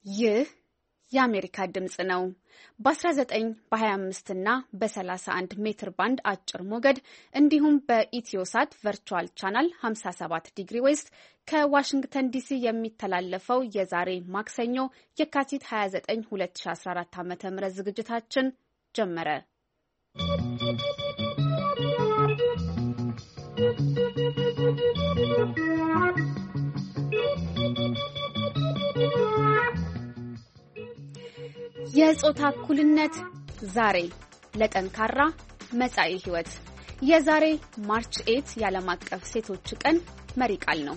ይህ የአሜሪካ ድምጽ ነው። በ19 በ25 እና በ31 ሜትር ባንድ አጭር ሞገድ እንዲሁም በኢትዮሳት ቨርቹዋል ቻናል 57 ዲግሪ ዌስት ከዋሽንግተን ዲሲ የሚተላለፈው የዛሬ ማክሰኞ የካቲት 29 2014 ዓ.ም ዝግጅታችን ጀመረ። የጾታ እኩልነት ዛሬ ለጠንካራ መጻኢ ህይወት የዛሬ ማርች 8 የዓለም አቀፍ ሴቶች ቀን መሪ ቃል ነው።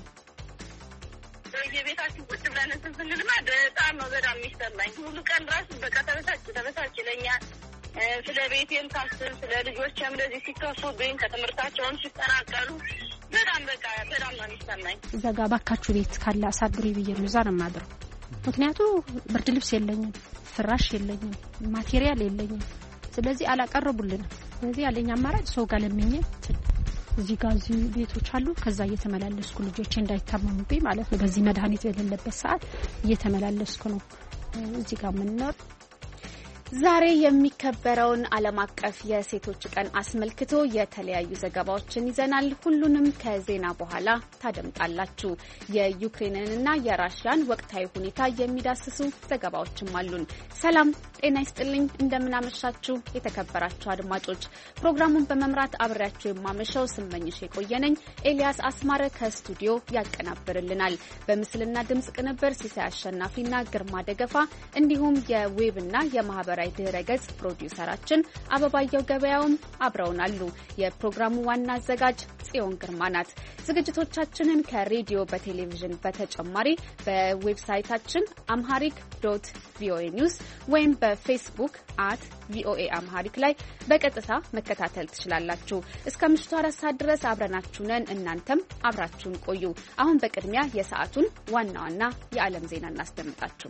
የቤታችን ቁጭ ብለን ስንልማ በጣም ነው በጣም የሚሰማኝ። ሙሉ ቀን ራሱ በቃ ተበሳጭ ይለኛል። ስለ ቤቴም ሳስብ ስለ ልጆችም እንደዚህ ሲከፉብኝ ከትምህርታቸውን ሲጠናቀሉ በጣም ነው የሚሰማኝ። እዛ ጋር ባካችሁ ቤት ካለ አሳድሩ ብዬ ነው እዛ ነው የማድረው። ምክንያቱ ብርድ ልብስ የለኝም፣ ፍራሽ የለኝም፣ ማቴሪያል የለኝም። ስለዚህ አላቀረቡልንም። ስለዚህ ያለኝ አማራጭ ሰው ጋር ለምኜ እዚህ ጋር ቤቶች አሉ። ከዛ እየተመላለስኩ ልጆቼ እንዳይታመሙብኝ ማለት ነው። በዚህ መድኃኒት የሌለበት ሰዓት እየተመላለስኩ ነው እዚህ ጋር ምንኖር። ዛሬ የሚከበረውን ዓለም አቀፍ የሴቶች ቀን አስመልክቶ የተለያዩ ዘገባዎችን ይዘናል። ሁሉንም ከዜና በኋላ ታደምጣላችሁ። የዩክሬንንና የራሽያን ወቅታዊ ሁኔታ የሚዳስሱ ዘገባዎችም አሉን። ሰላም ጤና ይስጥልኝ። እንደምናመሻችሁ የተከበራችሁ አድማጮች። ፕሮግራሙን በመምራት አብሬያችሁ የማመሸው ስመኝሽ የቆየነኝ። ኤልያስ አስማረ ከስቱዲዮ ያቀናብርልናል። በምስልና ድምጽ ቅንብር ሲሳይ አሸናፊና ግርማ ደገፋ እንዲሁም የዌብና የማህበራዊ ድህረ ገጽ ፕሮዲውሰራችን አበባየው ገበያውም አብረውናሉ። የፕሮግራሙ ዋና አዘጋጅ ጽዮን ግርማ ናት። ዝግጅቶቻችንን ከሬዲዮ በቴሌቪዥን በተጨማሪ በዌብሳይታችን amharic.voanews ወይም በፌስቡክ @voaamharic ላይ በቀጥታ መከታተል ትችላላችሁ። እስከ ምሽቱ 4 ሰዓት ድረስ አብረናችሁ ነን። እናንተም አብራችሁን ቆዩ። አሁን በቅድሚያ የሰዓቱን ዋና ዋና የዓለም ዜና እናስደምጣችሁ።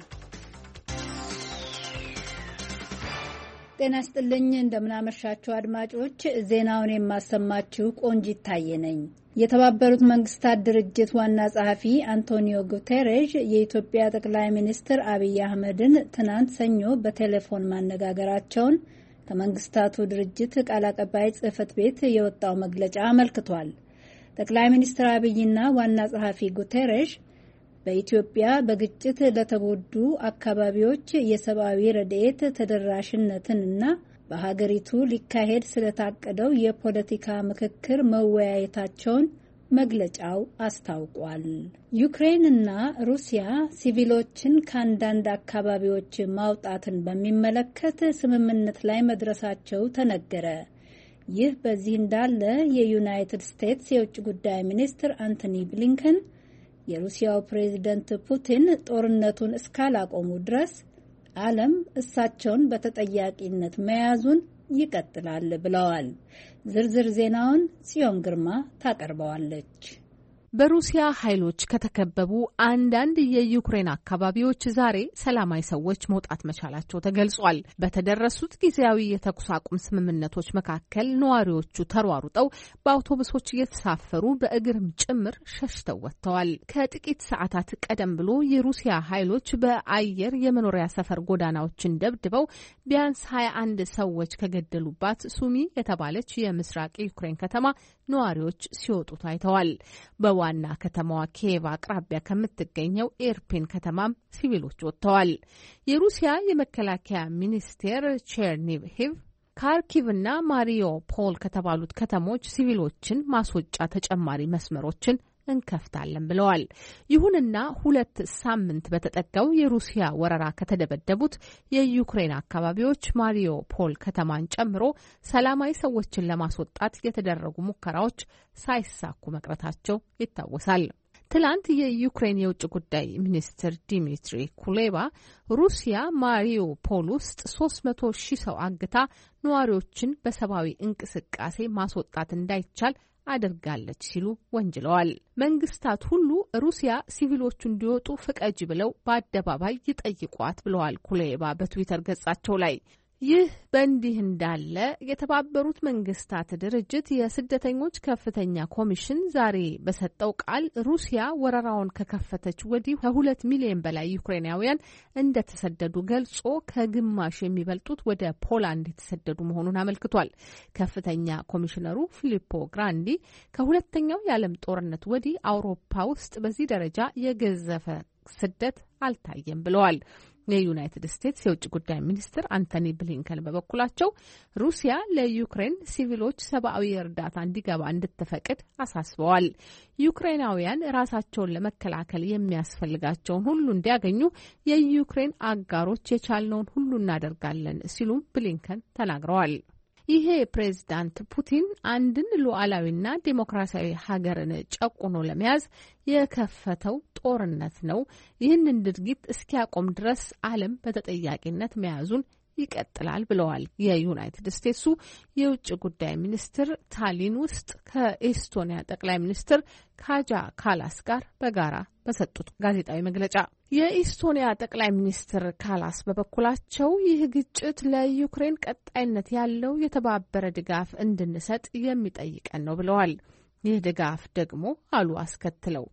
ጤና ይስጥልኝ። እንደምናመሻችሁ አድማጮች፣ ዜናውን የማሰማችሁ ቆንጂት ታዬ ነኝ። የተባበሩት መንግስታት ድርጅት ዋና ጸሐፊ አንቶኒዮ ጉተሬዥ የኢትዮጵያ ጠቅላይ ሚኒስትር አብይ አህመድን ትናንት ሰኞ በቴሌፎን ማነጋገራቸውን ከመንግስታቱ ድርጅት ቃል አቀባይ ጽሕፈት ቤት የወጣው መግለጫ አመልክቷል። ጠቅላይ ሚኒስትር አብይና ዋና ጸሐፊ ጉተሬዥ በኢትዮጵያ በግጭት ለተጎዱ አካባቢዎች የሰብአዊ ረድኤት ተደራሽነትንና በሀገሪቱ ሊካሄድ ስለታቀደው የፖለቲካ ምክክር መወያየታቸውን መግለጫው አስታውቋል። ዩክሬንና ሩሲያ ሲቪሎችን ከአንዳንድ አካባቢዎች ማውጣትን በሚመለከት ስምምነት ላይ መድረሳቸው ተነገረ። ይህ በዚህ እንዳለ የዩናይትድ ስቴትስ የውጭ ጉዳይ ሚኒስትር አንቶኒ ብሊንከን የሩሲያው ፕሬዝዳንት ፑቲን ጦርነቱን እስካላቆሙ ድረስ ዓለም እሳቸውን በተጠያቂነት መያዙን ይቀጥላል ብለዋል። ዝርዝር ዜናውን ጽዮን ግርማ ታቀርበዋለች። በሩሲያ ኃይሎች ከተከበቡ አንዳንድ የዩክሬን አካባቢዎች ዛሬ ሰላማዊ ሰዎች መውጣት መቻላቸው ተገልጿል። በተደረሱት ጊዜያዊ የተኩስ አቁም ስምምነቶች መካከል ነዋሪዎቹ ተሯሩጠው በአውቶቡሶች እየተሳፈሩ በእግርም ጭምር ሸሽተው ወጥተዋል። ከጥቂት ሰዓታት ቀደም ብሎ የሩሲያ ኃይሎች በአየር የመኖሪያ ሰፈር ጎዳናዎችን ደብድበው ቢያንስ 21 ሰዎች ከገደሉባት ሱሚ የተባለች የምስራቅ ዩክሬን ከተማ ነዋሪዎች ሲወጡ ታይተዋል። በዋና ከተማዋ ኪየቭ አቅራቢያ ከምትገኘው ኤርፒን ከተማም ሲቪሎች ወጥተዋል። የሩሲያ የመከላከያ ሚኒስቴር ቼርኒሂቭ፣ ካርኪቭና ማሪዮፖል ከተባሉት ከተሞች ሲቪሎችን ማስወጫ ተጨማሪ መስመሮችን እንከፍታለን ብለዋል። ይሁንና 2 ሳምንት በተጠጋው የሩሲያ ወረራ ከተደበደቡት የዩክሬን አካባቢዎች ማሪዮፖል ከተማን ጨምሮ ሰላማዊ ሰዎችን ለማስወጣት የተደረጉ ሙከራዎች ሳይሳኩ መቅረታቸው ይታወሳል። ትላንት የዩክሬን የውጭ ጉዳይ ሚኒስትር ዲሚትሪ ኩሌባ ሩሲያ ማሪዮፖል ውስጥ 300,000 ሰው አግታ ነዋሪዎችን በሰብአዊ እንቅስቃሴ ማስወጣት እንዳይቻል አድርጋለች ሲሉ ወንጅለዋል። መንግስታት ሁሉ ሩሲያ ሲቪሎቹ እንዲወጡ ፍቀጅ ብለው በአደባባይ ይጠይቋት ብለዋል ኩሌባ በትዊተር ገጻቸው ላይ። ይህ በእንዲህ እንዳለ የተባበሩት መንግስታት ድርጅት የስደተኞች ከፍተኛ ኮሚሽን ዛሬ በሰጠው ቃል ሩሲያ ወረራውን ከከፈተች ወዲህ ከ2 ሚሊዮን በላይ ዩክሬናውያን እንደተሰደዱ ገልጾ ከግማሽ የሚበልጡት ወደ ፖላንድ የተሰደዱ መሆኑን አመልክቷል። ከፍተኛ ኮሚሽነሩ ፊሊፖ ግራንዲ ከሁለተኛው የዓለም ጦርነት ወዲህ አውሮፓ ውስጥ በዚህ ደረጃ የገዘፈ ስደት አልታየም ብለዋል። የዩናይትድ ስቴትስ የውጭ ጉዳይ ሚኒስትር አንቶኒ ብሊንከን በበኩላቸው ሩሲያ ለዩክሬን ሲቪሎች ሰብአዊ እርዳታ እንዲገባ እንድትፈቅድ አሳስበዋል። ዩክሬናውያን ራሳቸውን ለመከላከል የሚያስፈልጋቸውን ሁሉ እንዲያገኙ የዩክሬን አጋሮች የቻልነውን ሁሉ እናደርጋለን ሲሉም ብሊንከን ተናግረዋል። ይሄ ፕሬዝዳንት ፑቲን አንድን ሉዓላዊና ዴሞክራሲያዊ ሀገርን ጨቁኖ ለመያዝ የከፈተው ጦርነት ነው። ይህንን ድርጊት እስኪያቆም ድረስ ዓለም በተጠያቂነት መያዙን ይቀጥላል ብለዋል። የዩናይትድ ስቴትሱ የውጭ ጉዳይ ሚኒስትር ታሊን ውስጥ ከኤስቶኒያ ጠቅላይ ሚኒስትር ካጃ ካላስ ጋር በጋራ በሰጡት ጋዜጣዊ መግለጫ የኤስቶኒያ ጠቅላይ ሚኒስትር ካላስ በበኩላቸው ይህ ግጭት ለዩክሬን ቀጣይነት ያለው የተባበረ ድጋፍ እንድንሰጥ የሚጠይቀን ነው ብለዋል። ይህ ድጋፍ ደግሞ አሉ አስከትለው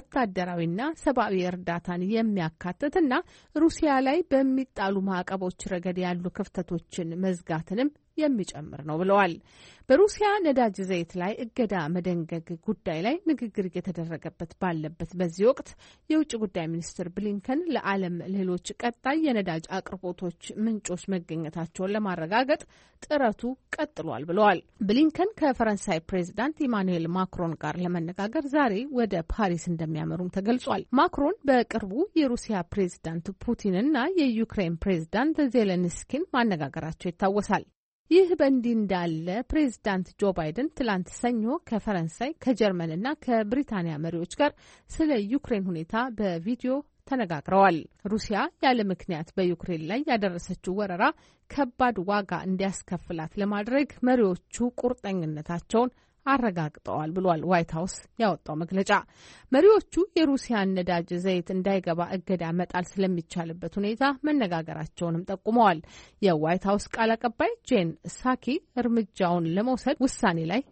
ወታደራዊና ሰብአዊ እርዳታን የሚያካትትና ሩሲያ ላይ በሚጣሉ ማዕቀቦች ረገድ ያሉ ክፍተቶችን መዝጋትንም የሚጨምር ነው ብለዋል። በሩሲያ ነዳጅ ዘይት ላይ እገዳ መደንገግ ጉዳይ ላይ ንግግር እየተደረገበት ባለበት በዚህ ወቅት የውጭ ጉዳይ ሚኒስትር ብሊንከን ለዓለም ሌሎች ቀጣይ የነዳጅ አቅርቦቶች ምንጮች መገኘታቸውን ለማረጋገጥ ጥረቱ ቀጥሏል ብለዋል። ብሊንከን ከፈረንሳይ ፕሬዚዳንት ኢማኑኤል ማክሮን ጋር ለመነጋገር ዛሬ ወደ ፓሪስ እንደሚያመሩም ተገልጿል። ማክሮን በቅርቡ የሩሲያ ፕሬዚዳንት ፑቲንና የዩክሬን ፕሬዚዳንት ዜሌንስኪን ማነጋገራቸው ይታወሳል። ይህ በእንዲህ እንዳለ ፕሬዚዳንት ጆ ባይደን ትላንት ሰኞ ከፈረንሳይ ከጀርመንና ከብሪታንያ መሪዎች ጋር ስለ ዩክሬን ሁኔታ በቪዲዮ ተነጋግረዋል። ሩሲያ ያለ ምክንያት በዩክሬን ላይ ያደረሰችው ወረራ ከባድ ዋጋ እንዲያስከፍላት ለማድረግ መሪዎቹ ቁርጠኝነታቸውን አረጋግጠዋል ብሏል ዋይት ሀውስ ያወጣው መግለጫ። መሪዎቹ የሩሲያን ነዳጅ ዘይት እንዳይገባ እገዳ መጣል ስለሚቻልበት ሁኔታ መነጋገራቸውንም ጠቁመዋል። የዋይት ሀውስ ቃል አቀባይ ጄን ሳኪ እርምጃውን ለመውሰድ ውሳኔ ላይ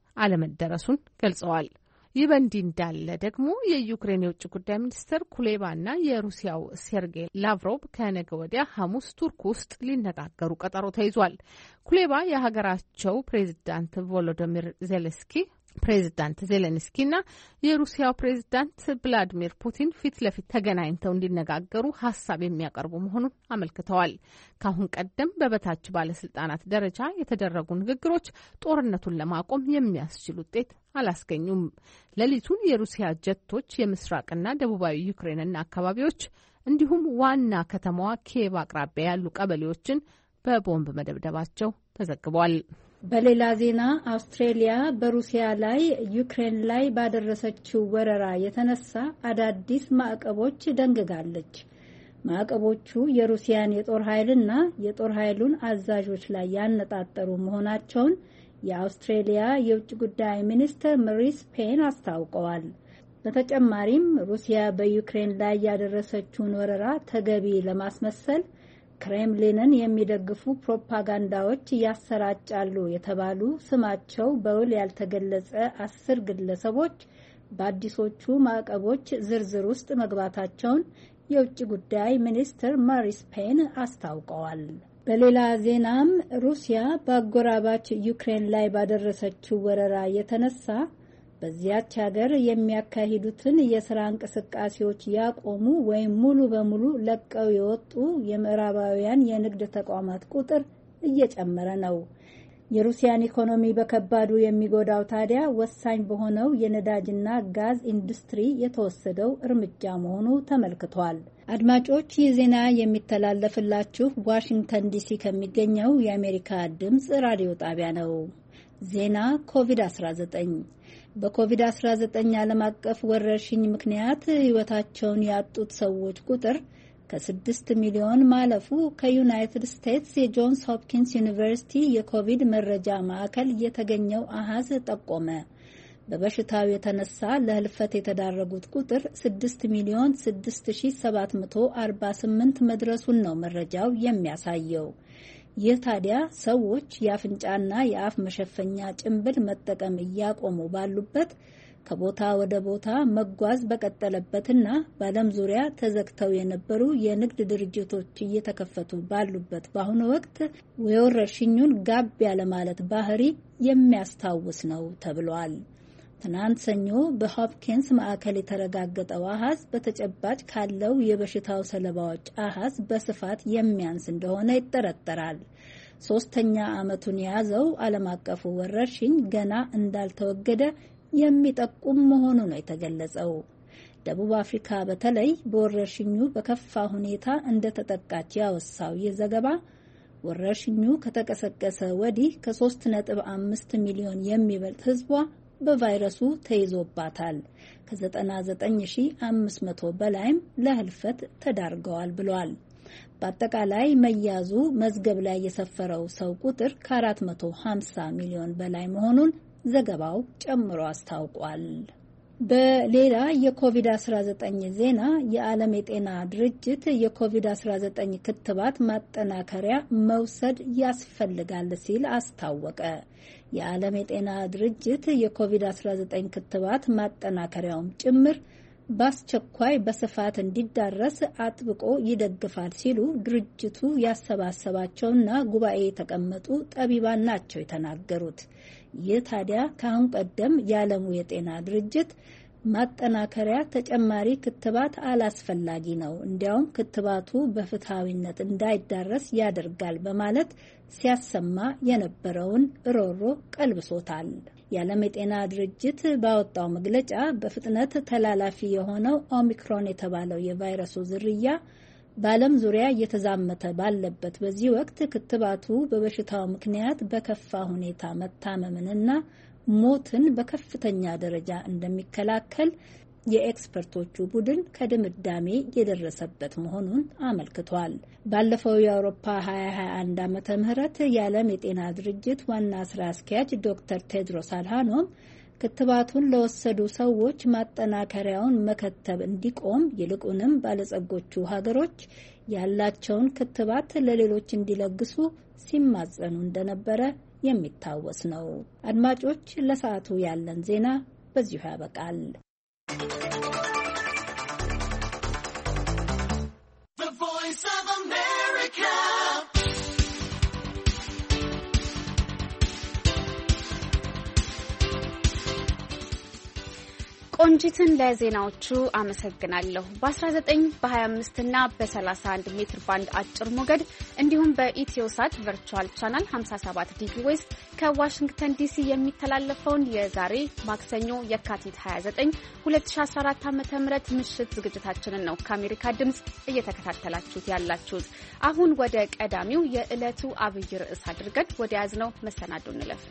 አለመደረሱን ገልጸዋል። ይህ በእንዲህ እንዳለ ደግሞ የዩክሬን የውጭ ጉዳይ ሚኒስትር ኩሌባና የሩሲያው ሴርጌይ ላቭሮቭ ከነገ ወዲያ ሐሙስ ቱርክ ውስጥ ሊነጋገሩ ቀጠሮ ተይዟል። ኩሌባ የሀገራቸው ፕሬዚዳንት ቮሎዶሚር ዜሌንስኪና የሩሲያው ፕሬዚዳንት ቭላዲሚር ፑቲን ፊት ለፊት ተገናኝተው እንዲነጋገሩ ሀሳብ የሚያቀርቡ መሆኑን አመልክተዋል። ከአሁን ቀደም በበታች ባለስልጣናት ደረጃ የተደረጉ ንግግሮች ጦርነቱን ለማቆም የሚያስችል ውጤት አላስገኙም። ሌሊቱን የሩሲያ ጀቶች የምስራቅና ደቡባዊ ዩክሬንና አካባቢዎች እንዲሁም ዋና ከተማዋ ኪየቭ አቅራቢያ ያሉ ቀበሌዎችን በቦምብ መደብደባቸው ተዘግቧል። በሌላ ዜና አውስትሬሊያ በሩሲያ ላይ ዩክሬን ላይ ባደረሰችው ወረራ የተነሳ አዳዲስ ማዕቀቦች ደንግጋለች። ማዕቀቦቹ የሩሲያን የጦር ኃይልና የጦር ኃይሉን አዛዦች ላይ ያነጣጠሩ መሆናቸውን የአውስትሬሊያ የውጭ ጉዳይ ሚኒስትር ማሪስ ፔን አስታውቀዋል። በተጨማሪም ሩሲያ በዩክሬን ላይ ያደረሰችውን ወረራ ተገቢ ለማስመሰል ክሬምሊንን የሚደግፉ ፕሮፓጋንዳዎች ያሰራጫሉ የተባሉ ስማቸው በውል ያልተገለጸ 10 ግለሰቦች በአዲሶቹ ማዕቀቦች ዝርዝር ውስጥ መግባታቸውን የውጭ ጉዳይ ሚኒስትር ማሪስ ፔን አስታውቀዋል። በሌላ ዜናም ሩሲያ በአጎራባች ዩክሬን ላይ ባደረሰችው ወረራ የተነሳ በዚያች ሀገር የሚያካሂዱትን የስራ እንቅስቃሴዎች ያቆሙ ወይም ሙሉ በሙሉ ለቀው የወጡ የምዕራባውያን የንግድ ተቋማት ቁጥር እየጨመረ ነው። የሩሲያን ኢኮኖሚ በከባዱ የሚጎዳው ታዲያ ወሳኝ በሆነው የነዳጅና ጋዝ ኢንዱስትሪ የተወሰደው እርምጃ መሆኑ ተመልክቷል። አድማጮች፣ ይህ ዜና የሚተላለፍላችሁ ዋሽንግተን ዲሲ ከሚገኘው የአሜሪካ ድምፅ ራዲዮ ጣቢያ ነው። ዜና ኮቪድ-19 በኮቪድ-19 ዓለም አቀፍ ወረርሽኝ ምክንያት ሕይወታቸውን ያጡት ሰዎች ቁጥር ከ6 ሚሊዮን ማለፉ ከዩናይትድ ስቴትስ የጆንስ ሆፕኪንስ ዩኒቨርሲቲ የኮቪድ መረጃ ማዕከል የተገኘው አሃዝ ጠቆመ። በበሽታው የተነሳ ለህልፈት የተዳረጉት ቁጥር 6 ሚሊዮን 6748 መድረሱን ነው መረጃው የሚያሳየው። ይህ ታዲያ ሰዎች የአፍንጫና የአፍ መሸፈኛ ጭንብል መጠቀም እያቆሙ ባሉበት ከቦታ ወደ ቦታ መጓዝ በቀጠለበትና በዓለም ዙሪያ ተዘግተው የነበሩ የንግድ ድርጅቶች እየተከፈቱ ባሉበት በአሁኑ ወቅት የወረርሽኙን ጋብ ያለ ማለት ባህሪ የሚያስታውስ ነው ተብሏል። ትናንት ሰኞ በሆፕኪንስ ማዕከል የተረጋገጠው አሃዝ በተጨባጭ ካለው የበሽታው ሰለባዎች አሃዝ በስፋት የሚያንስ እንደሆነ ይጠረጠራል። 3ኛ ዓመቱን የያዘው ዓለም አቀፉ ወረርሽኝ ገና እንዳልተወገደ የሚጠቁም መሆኑ ነው የተገለጸው። ደቡብ አፍሪካ በተለይ በወረርሽኙ በከፋ ሁኔታ እንደተጠቃች ያወሳው ይህ ዘገባ ወረርሽኙ ከተቀሰቀሰ ወዲህ ከ3.5 ሚሊዮን የሚበልጥ ሕዝቧ በቫይረሱ ተይዞባታል። ከ99500 በላይም ለህልፈት ተዳርገዋል ብሏል። በአጠቃላይ መያዙ መዝገብ ላይ የሰፈረው ሰው ቁጥር ከ450 ሚሊዮን በላይ መሆኑን ዘገባው ጨምሮ አስታውቋል። በሌላ የኮቪድ-19 ዜና የዓለም የጤና ድርጅት የኮቪድ-19 ክትባት ማጠናከሪያ መውሰድ ያስፈልጋል ሲል አስታወቀ። የዓለም የጤና ድርጅት የኮቪድ-19 ክትባት ማጠናከሪያውም ጭምር በአስቸኳይ በስፋት እንዲዳረስ አጥብቆ ይደግፋል ሲሉ ድርጅቱ ያሰባሰባቸውና ጉባኤ የተቀመጡ ጠቢባን ናቸው የተናገሩት። ይህ ታዲያ ከአሁን ቀደም የዓለሙ የጤና ድርጅት ማጠናከሪያ ተጨማሪ ክትባት አላስፈላጊ ነው፣ እንዲያውም ክትባቱ በፍትሃዊነት እንዳይዳረስ ያደርጋል በማለት ሲያሰማ የነበረውን ሮሮ ቀልብሶታል። የዓለም የጤና ድርጅት ባወጣው መግለጫ በፍጥነት ተላላፊ የሆነው ኦሚክሮን የተባለው የቫይረሱ ዝርያ በዓለም ዙሪያ እየተዛመተ ባለበት በዚህ ወቅት ክትባቱ በበሽታው ምክንያት በከፋ ሁኔታ መታመምንና ሞትን በከፍተኛ ደረጃ እንደሚከላከል የኤክስፐርቶቹ ቡድን ከድምዳሜ የደረሰበት መሆኑን አመልክቷል። ባለፈው የአውሮፓ 2021 ዓመተ ምህረት የዓለም የጤና ድርጅት ዋና ስራ አስኪያጅ ዶክተር ቴድሮስ አድሃኖም ክትባቱን ለወሰዱ ሰዎች ማጠናከሪያውን መከተብ እንዲቆም ይልቁንም ባለጸጎቹ ሀገሮች ያላቸውን ክትባት ለሌሎች እንዲለግሱ ሲማጸኑ እንደነበረ የሚታወስ ነው። አድማጮች፣ ለሰዓቱ ያለን ዜና በዚሁ ያበቃል። ቆንጂትን ለዜናዎቹ አመሰግናለሁ። በ19 በ25 እና በ31 ሜትር ባንድ አጭር ሞገድ እንዲሁም በኢትዮሳት ቨርቹዋል ቻናል 57 ዲግሪ ዌስት ከዋሽንግተን ዲሲ የሚተላለፈውን የዛሬ ማክሰኞ የካቲት 29 2014 ዓ.ም ምሽት ዝግጅታችንን ነው ከአሜሪካ ድምጽ እየተከታተላችሁት ያላችሁት። አሁን ወደ ቀዳሚው የዕለቱ አብይ ርዕስ አድርገን ወደ ያዝነው መሰናዶ እንለፍ።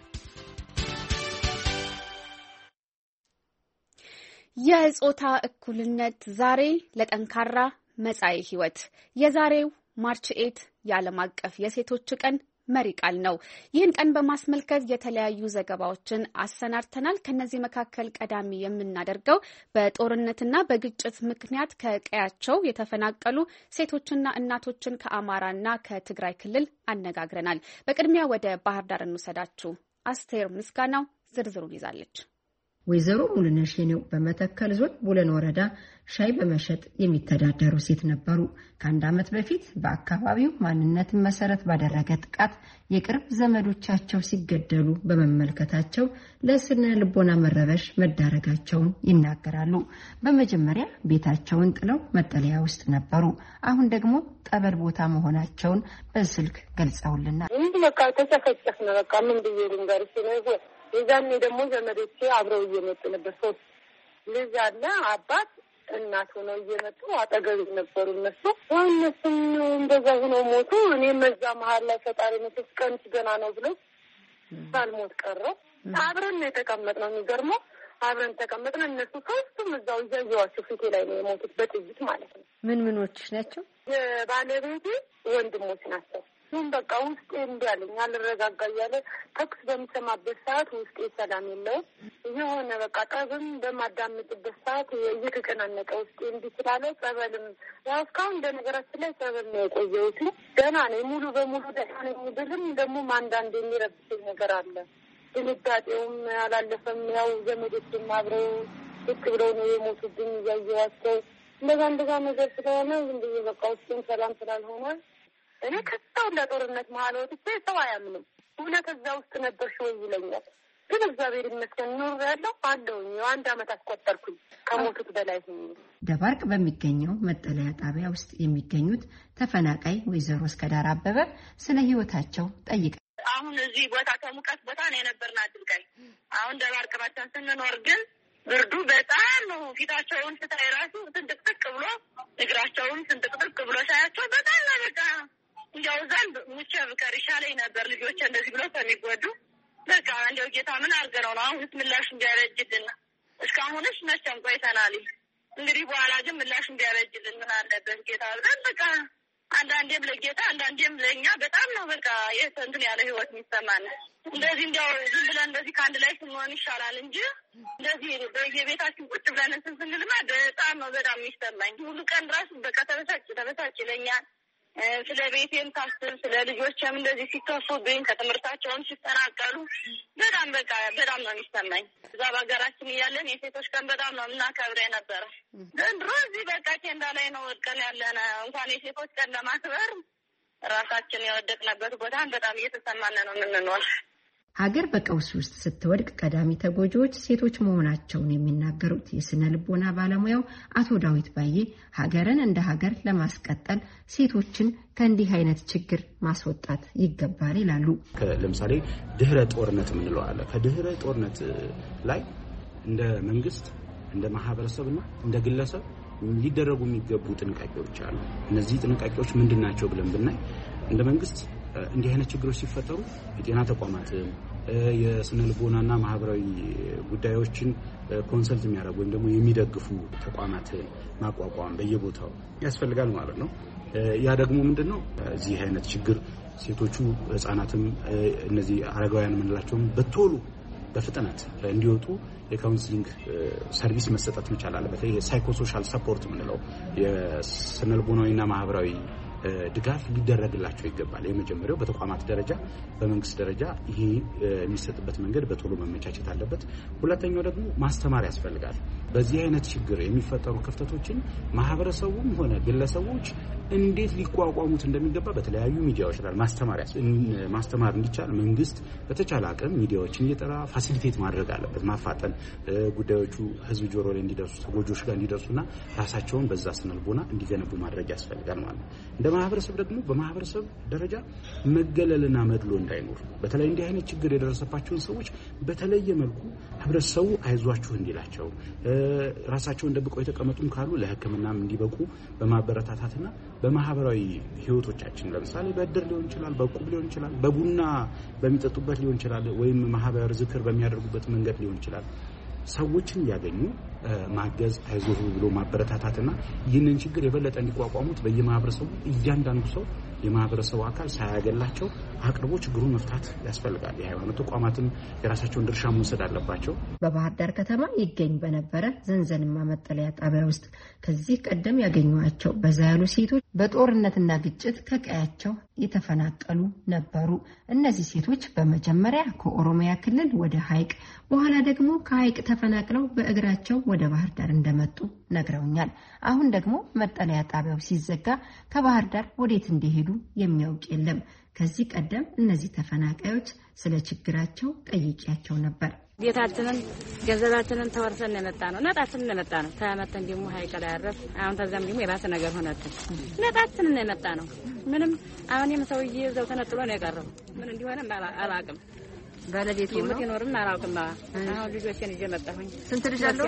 የጾታ እኩልነት ዛሬ ለጠንካራ መጻኢ ሕይወት የዛሬው ማርች 8 የዓለም አቀፍ የሴቶች ቀን መሪ ቃል ነው። ይህን ቀን በማስመልከት የተለያዩ ዘገባዎችን አሰናድተናል። ከነዚህ መካከል ቀዳሚ የምናደርገው በጦርነትና በግጭት ምክንያት ከቀያቸው የተፈናቀሉ ሴቶችና እናቶችን ከአማራና ከትግራይ ክልል አነጋግረናል። በቅድሚያ ወደ ባህር ዳር እንውሰዳችሁ። አስቴር ምስጋናው ዝርዝሩን ይዛለች። ወይዘሮ ሙሉነሽ የኔው በመተከል ዞን ቡለን ወረዳ ሻይ በመሸጥ የሚተዳደሩ ሴት ነበሩ። ከአንድ ዓመት በፊት በአካባቢው ማንነትን መሰረት ባደረገ ጥቃት የቅርብ ዘመዶቻቸው ሲገደሉ በመመልከታቸው ለስነ ልቦና መረበሽ መዳረጋቸውን ይናገራሉ። በመጀመሪያ ቤታቸውን ጥለው መጠለያ ውስጥ ነበሩ። አሁን ደግሞ ጠበል ቦታ መሆናቸውን በስልክ ገልጸውልናል። በቃ ተጨፈጨፍ ነው። በቃ ምን ብዬ ልንገርሽ ነው። የዛኔ ደግሞ ዘመዶቼ አብረው እየመጡ ነበር። 3 ልጅ አለ፣ አባት እናት ሆነው እየመጡ አጠገብ ነበሩ። እነሱም እንደዛ ሆነው ሞቱ። እኔም እዛ መሀል ላይ ፈጣሪ መጥቶ ቀን ገና ነው ብሎ ሳልሞት ቀረው። አብረን ነው የተቀመጥነው። የሚገርመው አብረን ተቀመጥን። እነሱ ሶስቱም እዛው እያየዋቸው ፊቴ ላይ ነው የሞቱት በጥይት ማለት ነው። ምኖች ናቸው? የባለቤቴ ወንድሞች ናቸው። ግን በቃ ውስጤ እንዲያለኝ አልረጋጋ እያለ ተኩስ በሚሰማበት ሰዓት ውስጤ ሰላም የለውም። የሆነ በቃ ጠብም በማዳምጥበት ሰዓት እየተጨናነቀ ውስጤ እንዲህ ስላለ ጸበልም ያው እስካሁን እንደነገራችን ላይ ጸበል ነው የቆየሁት። ደህና ነኝ፣ ሙሉ በሙሉ ደህና ነኝ ብልም ደግሞ አንዳንድ የሚረብሸኝ ነገር አለ። ድንጋጤውም አላለፈም። ያው ዘመዶችም አብረው ልክ ብለው ነው የሞቱብኝ እያየኋቸው እንደዛ ነገር ስለሆነ ዝም ብዬ በቃ ውስጤም ሰላም ስላልሆነ እኔ ከዛው ለጦርነት መሀል ወጥቼ ሰው አያምንም። እውነት እዛ ውስጥ ነበርሽ ወይ ይለኛል። ግን እግዚአብሔር ይመስገን ኑር ያለው አለውኝ። 1 ዓመት አስቆጠርኩኝ ከሞቱት በላይ ሆኜ። ደባርቅ በሚገኘው መጠለያ ጣቢያ ውስጥ የሚገኙት ተፈናቃይ ወይዘሮ እስከዳር አበበ ስለ ህይወታቸው ጠይቀ አሁን እዚህ ቦታ ከሙቀት ቦታ ነው የነበርን አድርጋኝ። አሁን ደባርቅ መተን ስንኖር ግን ብርዱ በጣም ነው። ፊታቸውን ስታይ ራሱ ስንጥቅጥቅ ብሎ እግራቸውን ስንጥቅጥቅ ብሎ ሳያቸው በጣም ነው በቃ እንዲያው ዘንድ ሙቼ ብቀር ይሻለኝ ነበር ልጆቼ እንደዚህ ብሎ ከሚጎዱ። በቃ እንዲያው ጌታ ምን አድርገነው ነው አሁንስ ምላሽ እንዲያበጅልን። እስካሁንስ መቼም ቆይተናል። እንግዲህ በኋላ ግን ምላሽ እንዲያበጅልን ምን አለበት ጌታ ብለን በቃ አንዳንዴም ለጌታ አንዳንዴም ለእኛ በጣም ነው በቃ የእንትን ያለ ህይወት የሚሰማን። እንደዚህ እንዲያው ዝም ብለን እንደዚህ ከአንድ ላይ ስንሆን ይሻላል እንጂ እንደዚህ በየቤታችን ቁጭ ብለን እንትን ስንልማ በጣም ነው በጣም የሚሰማኝ። ሁሉ ቀን ራሱ በቃ ተበሳጭ ይለኛል። ስለ ቤቴም ሳስብ ስለ ልጆችም እንደዚህ ሲከፉብኝ ከትምህርታቸውን ሲጠናቀሉ በጣም በቃ በጣም ነው የሚሰማኝ። እዛ በሀገራችን እያለን የሴቶች ቀን በጣም ነው የምናከብር የነበረ። ዘንድሮ እዚህ በቃ ኬንዳ ላይ ነው ወድቀን ያለነ። እንኳን የሴቶች ቀን ለማክበር ራሳችን የወደቅንበት ቦታን በጣም እየተሰማን ነው የምንኖር። ሀገር በቀውስ ውስጥ ስትወድቅ ቀዳሚ ተጎጂዎች ሴቶች መሆናቸውን የሚናገሩት የስነ ልቦና ባለሙያው አቶ ዳዊት ባዬ ሀገርን እንደ ሀገር ለማስቀጠል ሴቶችን ከእንዲህ አይነት ችግር ማስወጣት ይገባል ይላሉ። ለምሳሌ ድህረ ጦርነት የምንለው አለ። ከድህረ ጦርነት ላይ እንደ መንግስት፣ እንደ ማህበረሰብና እንደ ግለሰብ ሊደረጉ የሚገቡ ጥንቃቄዎች አሉ። እነዚህ ጥንቃቄዎች ምንድናቸው ብለን ብናይ እንደ መንግስት እንዲህ አይነት ችግሮች ሲፈጠሩ የጤና ተቋማትን የስነ ልቦናና ማህበራዊ ጉዳዮችን ኮንሰልት የሚያደርጉ ወይም ደግሞ የሚደግፉ ተቋማትን ማቋቋም በየቦታው ያስፈልጋል ማለት ነው። ያ ደግሞ ምንድነው እዚህ አይነት ችግር ሴቶቹ፣ ህጻናትም እነዚህ አረጋውያን የምንላቸውም በቶሎ በፍጥነት እንዲወጡ የካውንስሊንግ ሰርቪስ መሰጠት መቻል አለበት። ይሄ ሳይኮሶሻል ሰፖርት የምንለው የስነ ልቦናዊና ማህበራዊ ድጋፍ ሊደረግላቸው ይገባል። የመጀመሪያው በተቋማት ደረጃ በመንግስት ደረጃ ይሄ የሚሰጥበት መንገድ በቶሎ መመቻቸት አለበት። ሁለተኛው ደግሞ ማስተማር ያስፈልጋል። በዚህ አይነት ችግር የሚፈጠሩ ክፍተቶችን ማህበረሰቡም ሆነ ግለሰቦች እንዴት ሊቋቋሙት እንደሚገባ በተለያዩ ሚዲያዎች ላይ ማስተማር እንዲቻል መንግስት በተቻለ አቅም ሚዲያዎችን እየጠራ ፋሲሊቴት ማድረግ አለበት። ማፋጠን ጉዳዮቹ ህዝብ ጆሮ ላይ እንዲደርሱ፣ ተጎጆች ጋር እንዲደርሱና ራሳቸውን በዛ ስነ ልቦና እንዲገነቡ ማድረግ ያስፈልጋል ማለት ነው። እንደ ማህበረሰብ ደግሞ በማህበረሰብ ደረጃ መገለልና መድሎ እንዳይኖር በተለይ እንዲህ አይነት ችግር የደረሰባቸውን ሰዎች በተለየ መልኩ ህብረተሰቡ አይዟችሁ እንዲላቸው ራሳቸውን ደብቀው የተቀመጡም ካሉ ለሕክምናም እንዲበቁ በማበረታታትና በማህበራዊ ህይወቶቻችን ለምሳሌ በእድር ሊሆን ይችላል፣ በቁብ ሊሆን ይችላል፣ በቡና በሚጠጡበት ሊሆን ይችላል፣ ወይም ማህበር ዝክር በሚያደርጉበት መንገድ ሊሆን ይችላል ሰዎችን ያገኙ ማገዝ፣ አይዞህ ብሎ ማበረታታትና ይህንን ችግር የበለጠ እንዲቋቋሙት በየማህበረሰቡ እያንዳንዱ ሰው የማህበረሰቡ አካል ሳያገላቸው አቅርቦ ችግሩን መፍታት ያስፈልጋል። የሃይማኖት ተቋማትም የራሳቸውን ድርሻ መውሰድ አለባቸው። በባህር ዳር ከተማ ይገኝ በነበረ ዘንዘልማ መጠለያ ጣቢያ ውስጥ ከዚህ ቀደም ያገኟቸው በዛ ያሉ ሴቶች በጦርነትና ግጭት ከቀያቸው የተፈናቀሉ ነበሩ። እነዚህ ሴቶች በመጀመሪያ ከኦሮሚያ ክልል ወደ ሐይቅ በኋላ ደግሞ ከሐይቅ ተፈናቅለው በእግራቸው ወደ ባህር ዳር እንደመጡ ነግረውኛል። አሁን ደግሞ መጠለያ ጣቢያው ሲዘጋ ከባህር ዳር ወዴት እንደሄዱ የሚያውቅ የለም። ከዚህ ቀደም እነዚህ ተፈናቃዮች ስለ ችግራቸው ጠይቄያቸው ነበር። ቤታችንን ገንዘባችንን ተወርሰን የመጣ ነው። ነጣችንን የመጣ ነው። ተመተን ደግሞ ሐይቅ ላይ አረፍ። አሁን ተዛም ደግሞ የባሰ ነገር ሆነብን። ነጣችንን የመጣ ነው። ምንም አሁን የምሰውዬ እዛው ተነጥሎ ነው የቀረው። ምን እንዲሆነ አላውቅም። ባለቤቱ ነው ይኖርም አላውቅም። አሁን ልጆችን ይዤ መጣሁኝ። ስንት ልጅ አለው?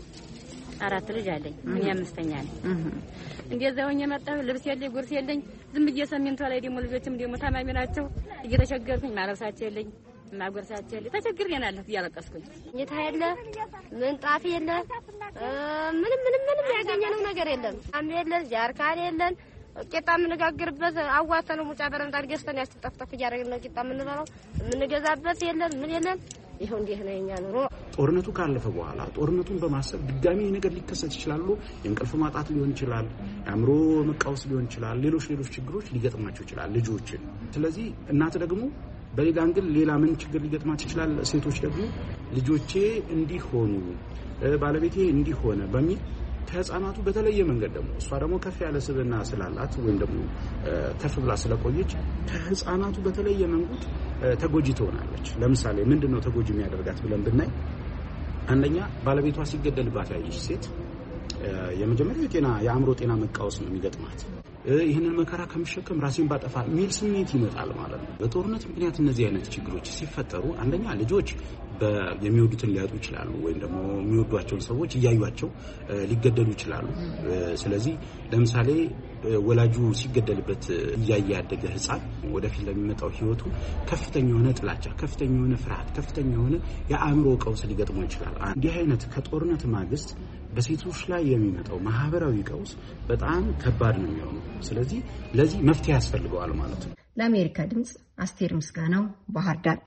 4 ልጅ አለኝ። እኔ 5ኛ ነኝ። እንደዛው ሆኜ መጣሁ። ልብስ የለኝ፣ ጉርስ የለኝ። ዝም ብዬ ሰሚንቷ ላይ ደግሞ ልጆችም ደግሞ ታማሚ ናቸው። እየተቸገርኩኝ ማለብሳቸው የለኝ፣ ማጎርሳቸው የለኝ። ተቸግሬናለሁ እያለቀስኩኝ። እኝታ የለ፣ ምንጣፍ የለ፣ ምንም ያገኘነው ነገር የለም። አም የለን፣ ጃርካን የለን፣ ቂጣ ምንጋግርበት አዋተነው ሙጫ በረምጣ ገዝተን ያስተጣፍጣፍ ያረግና ቂጣ ምንበላው ምንገዛበት የለን ምን የለን ይሁን እንዲህ ነው የኛ ኑሮ ጦርነቱ ካለፈ በኋላ ጦርነቱን በማሰብ ድጋሚ ነገር ሊከሰት ይችላል የእንቅልፍ ማጣት ሊሆን ይችላል አእምሮ መቃወስ ሊሆን ይችላል ሌሎች ችግሮች ሊገጥማቸው ይችላል ልጆች ስለዚህ እናት ደግሞ በሌላ አንግል ሌላ ምን ችግር ሊገጥማት ይችላል ሴቶች ደግሞ ልጆቼ እንዲሆኑ ባለቤቴ እንዲሆነ በሚል ከህፃናቱ በተለየ መንገድ ደግሞ እሷ ደግሞ ከፍ ያለ ስብዕና ስላላት ወይም ደግሞ ከፍ ብላ ስለቆየች ከህፃናቱ በተለየ መንገድ ተጎጂ ትሆናለች ለምሳሌ ምንድነው ተጎጂ የሚያደርጋት ብለን ብናይ አንደኛ ባለቤቷ ሲገደልባት ያየች ሴት የመጀመሪያው የአእምሮ ጤና መቃወስ ነው የሚገጥማት ይሄንን መከራ ከመሸከም ራሴን ባጠፋ ሚል ስሜት ይመጣል ማለት ነው በጦርነት ምክንያት እነዚህ አይነት ችግሮች ሲፈጠሩ አንደኛ ልጆች የሚወዱትን ሊያጡ ይችላሉ ወይም ደግሞ የሚወዷቸውን ሰዎች እያዩአቸው ሊገደሉ ይችላሉ ስለዚህ ለምሳሌ ወላጁ ሲገደልበት ያያደገ ህፃን ወደፊት ለሚመጣው ህይወቱ ከፍተኛ የሆነ ጥላቻ ከፍተኛ የሆነ ፍርሃት ከፍተኛ የሆነ የአእምሮ ቀውስ ሊገጥመው ይችላል እንዲህ አይነት ከጦርነት ማግስት በሴቶች ላይ የሚመጣው ማህበራዊ ቀውስ በጣም ከባድ ነው የሚሆነው ስለዚህ ለዚህ መፍትሄ ያስፈልገዋል ማለት ነው ለአሜሪካ ድምጽ አስቴር ምስጋናው ባህር ዳር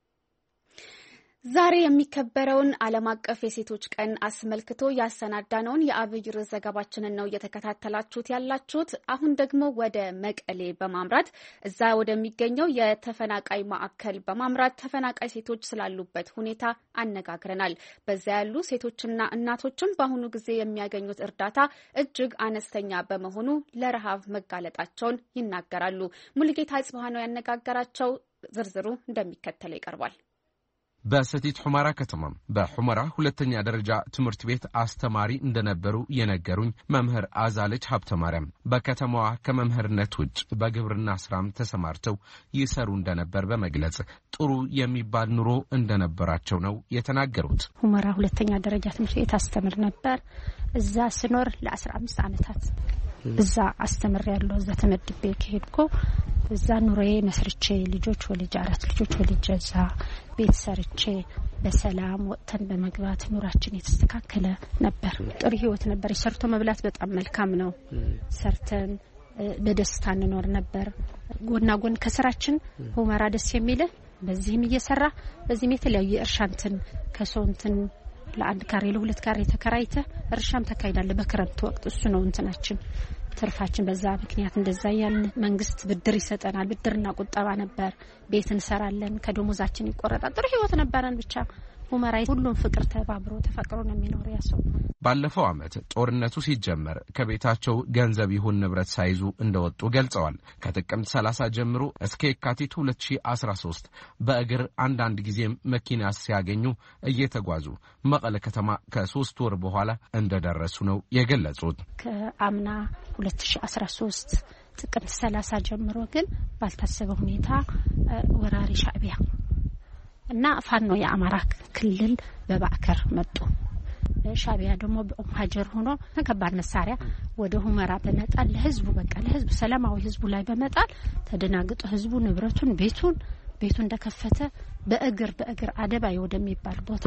ዛሬ የሚከበረውን ዓለም አቀፍ የሴቶች ቀን አስመልክቶ ያሰናዳነውን የአብይ ርዕስ ዘገባችንን ነው እየተከታተላችሁት ያላችሁት አሁን ደግሞ ወደ መቀሌ በማምራት እዛ ወደሚገኘው የተፈናቃይ ማዕከል በማምራት ተፈናቃይ ሴቶች ስላሉበት ሁኔታ አነጋግረናል በዛ ያሉ ሴቶችና እናቶችም በአሁኑ ጊዜ የሚያገኙት እርዳታ እጅግ አነስተኛ በመሆኑ ለረሃብ መጋለጣቸውን ይናገራሉ ሙሉጌታ ጽባህ ነው ያነጋገራቸው ዝርዝሩ እንደሚከተለው ይቀርባል በሰቲት ሑመራ ከተማ በሑመራ ሁለተኛ ደረጃ ትምህርት ቤት አስተማሪ እንደነበሩ የነገሩኝ መምህር አዛለች ሀብተ ማርያም በከተማዋ ከመምህርነት ውጭ በግብርና ስራም ተሰማርተው ይሰሩ እንደነበር በመግለጽ ጥሩ የሚባል ኑሮ እንደነበራቸው ነው የተናገሩት ሑመራ ሁለተኛ ደረጃ ትምህርት ቤት አስተምር ነበር እዛ ስኖር ለ15 ዓመታት እዛ አስተምር ያለው እዛ ተመድቤ ከሄድኩ እዛ ኑሮዬ መስርቼ ልጆች ወልጄ 4 ልጆች ወልጄ እዛ ቤት ሰርቼ በሰላም ወጥተን በመግባት ኑራችን የተስተካከለ ነበር ጥሩ ህይወት ነበር ሰርቶ መብላት በጣም መልካም ነው ሰርተን በደስታ እንኖር ነበር ጎና ጎን ከስራችን ሑመራ ደስ የሚል በዚህም እየሰራ በዚህም የተለያየ እርሻንትን ከሶንትን ለአንድ ካሬ ለሁለት ካሬ ተከራይተ እርሻም ተካይዳለ በክረምት ወቅት እሱ ነው እንትናችን ትርፋችን በዛ ምክንያት እንደዛ ያን መንግስት ብድር ይሰጠናል ብድርና ቁጠባ ነበር ቤት እንሰራለን ከደሞዛችን ይቆረጣል ጥሩ ህይወት ነበረን ብቻ ሑመራ ሁሉም ፍቅር ተባብሮ ተፈቅሮ ነው የሚኖረው ያሰው ባለፈው አመት ጦርነቱ ሲጀመር ከቤታቸው ገንዘብ ይሁን ንብረት ሳይዙ እንደወጡ ገልጸዋል ከጥቅምት 30 ጀምሮ እስከ የካቲት 2013 በእግር አንዳንድ ጊዜ መኪና ሲያገኙ እየተጓዙ መቀለ ከተማ ከ3 ወር በኋላ እንደደረሱ ነው የገለጹት ከአምና 2013 ጥቅምት 30 ጀምሮ ግን ባልታሰበ ሁኔታ ወራሪ ሻዕቢያ እና ፋኖ የአማራ ክልል በባዕከር መጡ ሻዕቢያ ደግሞ በኦምሃጀር ሆኖ ከባድ መሳሪያ ወደ ሑመራ በመጣል ለህዝቡ ሰላማዊ ህዝቡ ላይ በመጣል ተደናግጦ ህዝቡ ንብረቱን ቤቱን እንደከፈተ በእግር አደባይ ወደሚባል ቦታ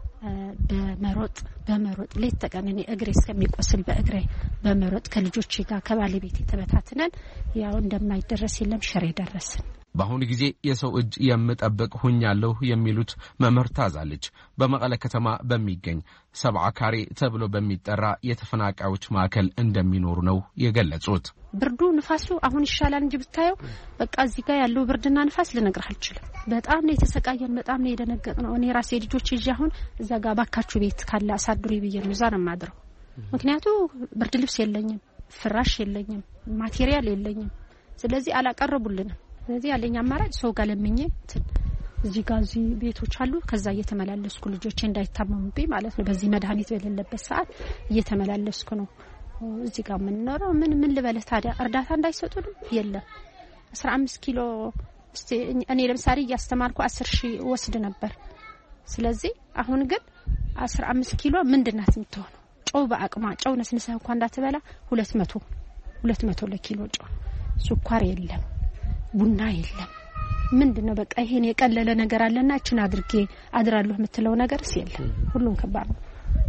በመሮጥ ሌት ተቀን እግሬ እስከሚቆስል በእግሬ በመሮጥ ከልጆቼ ጋር ከባለቤቴ ተበታትነን ያው እንደማይደረስ የለም ሽሬ ደረስን በአሁኑ ጊዜ የሰው እጅ የምጠብቅ ሆኛለሁ የሚሉት መምህር ታዛለች በመቀለ ከተማ በሚገኝ 7 ካሬ ተብሎ በሚጠራ የተፈናቃዮች ማዕከል እንደሚኖሩ ነው የገለጹት ብርዱ ንፋሱ አሁን ይሻላል እንጂ ብታየው በቃ እዚህ ጋር ያለው ብርድና ንፋስ ልነግርህ አልችልም በጣም ነው የተሰቃየን በጣም ነው የደነገጥነው እኔ ራሴ ልጆች ይዤ አሁን እዛ ጋር ባካችሁ ቤት ካለ አሳድሩ ይብየን እዛ ነው ማድረው ምክንያቱ ብርድ ልብስ የለኝም ፍራሽ የለኝም ማቴሪያል የለኝም ስለዚህ አላቀረቡልንም ስለዚህ ያለኝ አማራጭ ሰው ጋር ለምኜ እዚህ ጋር እዚህ ቤቶች አሉ ከዛ እየተመላለስኩ ልጆቼ እንዳይታመሙብኝ ማለት ነው በዚህ መድኃኒት በሌለበት ሰዓት እየተመላለስኩ ነው እዚህ ጋር ምን ነው ምን ልበለ ታዲያ እርዳታ እንዳይሰጡንም የለም 15 ኪሎ እኔ ለምሳሌ ያስተማርኩ 10,000 ወስድ ነበር ስለዚህ አሁን ግን 15 ኪሎ ምንድናት የምትሆነው ጨው በአቅማ ጨው ነስነሳ እንኳን እንዳትበላ 200 ለኪሎ ጨው ስኳር የለም ቡና የለም ምንድነው በቃ ይሄን የቀለለ ነገር አለና እቺን አድርጌ አድራለሁ የምትለው ነገር ሲል ሁሉም ከባድ ነው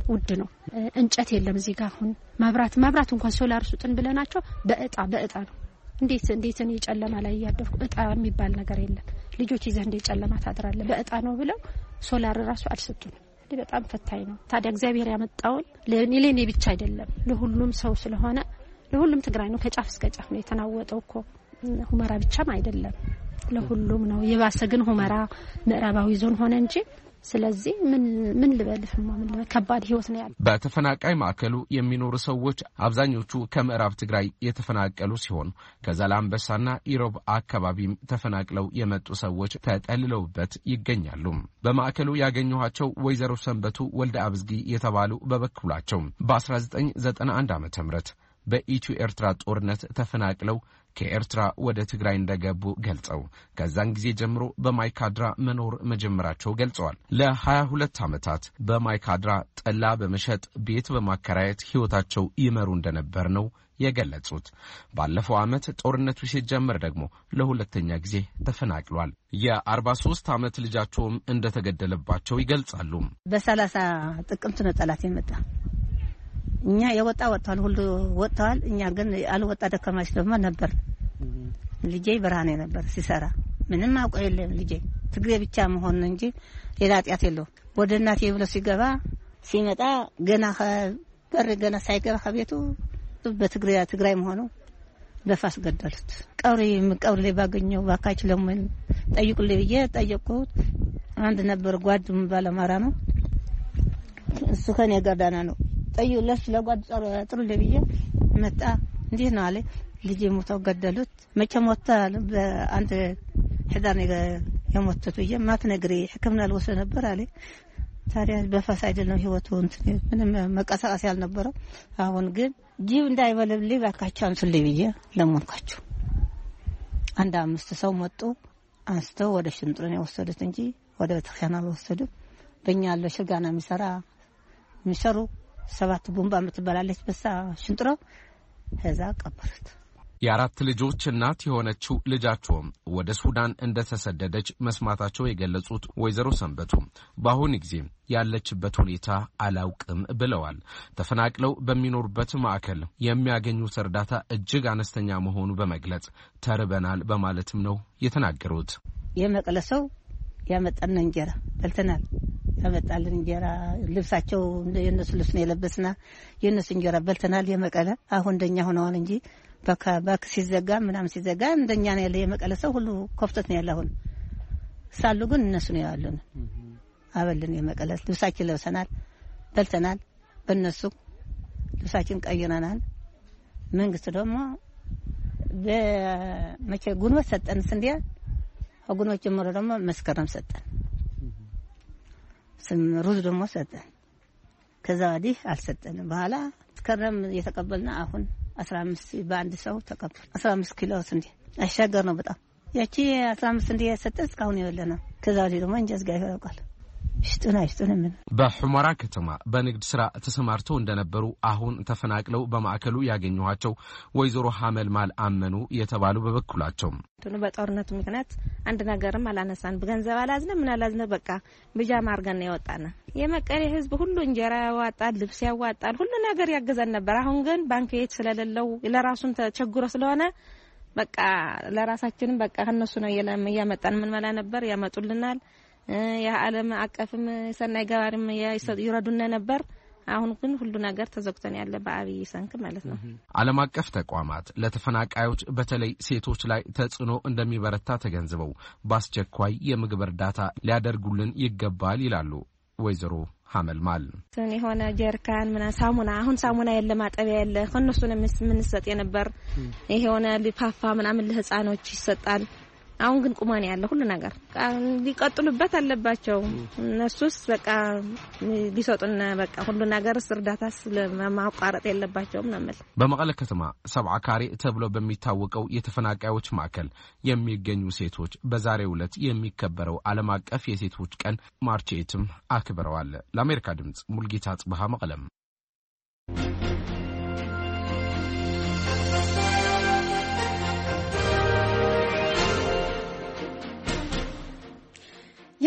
ውድ ነው። እንጨት የለም እዚህ ጋር አሁን መብራት እንኳን ሶላር ሱጥን ብለናቸው በእጣ ነው። እንዴት እኔ ጨለማ ላይ ያደርኩ እጣ የሚባል ነገር የለም። ልጆች ይዘህ እንደ ጨለማ ታድራለህ በእጣ ነው ብለው ሶላር ራሱ አልሰጡንም። በጣም ፈታኝ ነው። ታዲያ እግዚአብሔር ያመጣውን ለኔ ብቻ አይደለም ለሁሉም ሰው ስለሆነ ለሁሉም ትግራይ ነው ከጫፍ እስከ ጫፍ ነው የተናወጠው እኮ ሁመራ ብቻም አይደለም ለሁሉም ነው። የባሰ ግን ሁመራ ምዕራባዊ ዞን ሆነ እንጂ ስለዚህ ምን ልበልፍማ ምን ከባድ ህይወት ነው ያለው። በተፈናቃይ ማዕከሉ የሚኖሩ ሰዎች አብዛኞቹ ከምዕራብ ትግራይ የተፈናቀሉ ሲሆን ከዛላምበሳና ኢሮብ አካባቢም ተፈናቅለው የመጡ ሰዎች ተጠልለውበት ይገኛሉ። በማዕከሉ ያገኘኋቸው ወይዘሮ ሰንበቱ ወልደ አብዝጊ የተባሉ በበኩላቸው በ1991 ዓ.ም በኢትዮ ኤርትራ ጦርነት ተፈናቅለው ከኤርትራ ወደ ትግራይ እንደገቡ ገልጸው ከዛን ጊዜ ጀምሮ በማይካድራ መኖር መጀመራቸው ገልጸዋል። ለ22 ዓመታት በማይካድራ ጠላ በመሸጥ ቤት በማከራየት ህይወታቸው ይመሩ እንደነበር ነው የገለጹት። ባለፈው ዓመት ጦርነቱ ሲጀመር ደግሞ ለሁለተኛ ጊዜ ተፈናቅሏል። የ43 ዓመት ልጃቸውም እንደተገደለባቸው ይገልጻሉ። በ30 ጥቅምት ነው ጠላት የመጣ እኛ ወጥተዋል ሁሉ ወጥተዋል። እኛ ግን አልወጣ ደከማች ደግሞ ነበር። ልጄ ብርሃኔ ነበር ሲሰራ ምንም አውቀው የለም። ልጄ ትግሬ ብቻ መሆን እንጂ ሌላ ጢያት የለው። ወደ እናቴ ብሎ ሲመጣ ገና ሳይገባ ከቤቱ በትግራይ መሆኑ በፋስ ገደሉት። ቀብሪ ላይ ባገኘው ባካች ለምን ጠይቁልኝ ብዬ ጠየቁት። አንድ ነበር ጓድም ባለማራ ነው እሱ ከኔ ጋዳና ነው ጠይቁለስ ለጓድ ጥሩ ለብዬ መጣ። እንዴት ነው አለ ልጄ ሞተው ገደሉት። መቼ ሞተ? በአንድ ህዳር ነው የሞተው ብዬ ማትነግሪ ሕክምና ልወስድ ነበር አለ። ታዲያ በፋስ አይደለም ህይወቱ ምንም መቀሳቀስ ያልነበረው። አሁን ግን ጅብ እንዳይበለብልኝ ባካችሁ አምጡልኝ ብዬ ለሞንካችሁ። አንድ 5 ሰው መጡ። አንስተው ወደ ሽንጥሮ ነው የወሰዱት እንጂ ወደ ቤተክርስቲያን አልወሰዱም። በእኛ ያለው ሽጋና የሚሰሩ 7 ቡምባ የምትበላለች በሳ ሽንጥሮ ከዛ ቀበሩት። የ4 ልጆች እናት የሆነችው ልጃቸውም ወደ ሱዳን እንደተሰደደች መስማታቸው የገለጹት ወይዘሮ ሰንበቱ በአሁኑ ጊዜ ያለችበት ሁኔታ አላውቅም ብለዋል። ተፈናቅለው በሚኖሩበት ማዕከል የሚያገኙት እርዳታ እጅግ አነስተኛ መሆኑ በመግለጽ ተርበናል በማለትም ነው የተናገሩት። የመቀለሰው ያመጣን እንጀራ በልተናል። ያመጣልን እንጀራ ልብሳቸው የነሱ ልብስ ነው የለበስና የነሱ እንጀራ በልተናል። የመቀለ አሁን እንደኛ ሆነዋል እንጂ ባክ ሲዘጋ ምናምን ሲዘጋ እንደኛ ነው ያለ። የመቀለሰው ሁሉ ኮፍተት ነው ያለው። አሁን ሳሉ ግን እነሱ ነው ያሉን አበልን። የመቀለስ ልብሳችን ለብሰናል በልተናል። በእነሱ ልብሳችን ቀይረናል። መንግስት ደግሞ በመቼ ጉንበት ሰጠን ስንዴ አጉኖች ጀምሮ ደግሞ መስከረም ሰጠን። ሩዝ ደግሞ ሰጠን። ከዛ ወዲህ አልሰጠንም። በኋላ መስከረም የተቀበልና አሁን 15 በአንድ ሰው ተቀበል 15 ኪሎ ስንዴ አሻገር ነው በጣም ያቺ 15 ስንዴ ሰጠን እስካሁን ይወለና። ከዛ ወዲህ ደግሞ እንጀዝ ጋር ይወቃል ይስጡና በሑመራ ከተማ በንግድ ስራ ተሰማርተው እንደነበሩ አሁን ተፈናቅለው በማዕከሉ ያገኙዋቸው ወይዘሮ ሐመልማል አመኑ የተባሉ በበኩላቸው በጦርነቱ ምክንያት አንድ ነገርም አላነሳን። በገንዘብ አላዝነ ምን አላዝነ በቃ ብጃማ አርገን ያወጣና የመቀሌ ህዝብ ሁሉ እንጀራ ያዋጣል፣ ልብስ ያዋጣል፣ ሁሉ ነገር ያገዘን ነበር። አሁን ግን ባንክ ቤት ስለሌለው ለራሱን ተቸግሮ ስለሆነ በቃ ለራሳችንም በቃ ከነሱ ነው ያመጣን ምን መላ ነበር ያመጡልናል። የዓለም አቀፍም ሰናይ ገባሪም ይረዱና ነበር። አሁን ግን ሁሉ ነገር ተዘግቶን ያለ በአብይ ሰንክ ማለት ነው። ዓለም አቀፍ ተቋማት ለተፈናቃዮች በተለይ ሴቶች ላይ ተጽዕኖ እንደሚበረታ ተገንዝበው በአስቸኳይ የምግብ እርዳታ ሊያደርጉልን ይገባል ይላሉ ወይዘሮ ሐመልማል። የሆነ ጀርካን ምና ሳሙና አሁን ሳሙና የለ ማጠቢያ የለ ከነሱ ነው የምንሰጥ የነበር። ይሄ ሆነ ሊፋፋ ምናምን ለህፃኖች ይሰጣል። አሁን ግን ቁማን ያለ ሁሉ ነገር ሊቀጥሉበት አለባቸው። እነሱስ በቃ ሊሰጡና በቃ ሁሉ ነገር እርዳታስ ለማቋረጥ የለባቸውም ነው ማለት። በመቀለ ከተማ 70 ካሬ ተብሎ በሚታወቀው የተፈናቃዮች ማዕከል የሚገኙ ሴቶች በዛሬው ዕለት የሚከበረው ዓለም አቀፍ የሴቶች ቀን ማርች 8 አክብረዋል። ለአሜሪካ ድምጽ ሙልጌታ ጽብሃ መቀለም።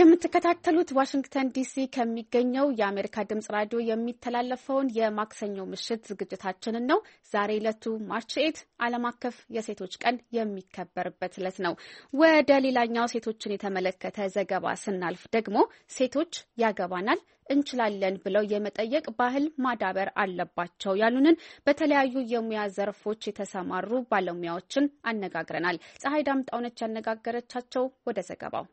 የምትከታተሉት ዋሽንግተን ዲሲ ከሚገኘው የአሜሪካ ድምጽ ራዲዮ የሚተላለፈውን የማክሰኞ ምሽት ዝግጅታችንን ነው። ዛሬ ዕለቱ ማርች 8 ዓለም አቀፍ የሴቶች ቀን የሚከበርበት ዕለት ነው። ወደ ሌላኛው ሴቶችን የተመለከተ ዘገባ ስናልፍ ደግሞ ሴቶች ያገባናል እንችላለን ብለው የመጠየቅ ባህል ማዳበር አለባቸው ያሉንን በተለያዩ የሙያ ዘርፎች የተሰማሩ ባለሙያዎችን አነጋግረናል። ፀሐይ ዳምጣውነች ያነጋገረቻቸው። ወደ ዘገባው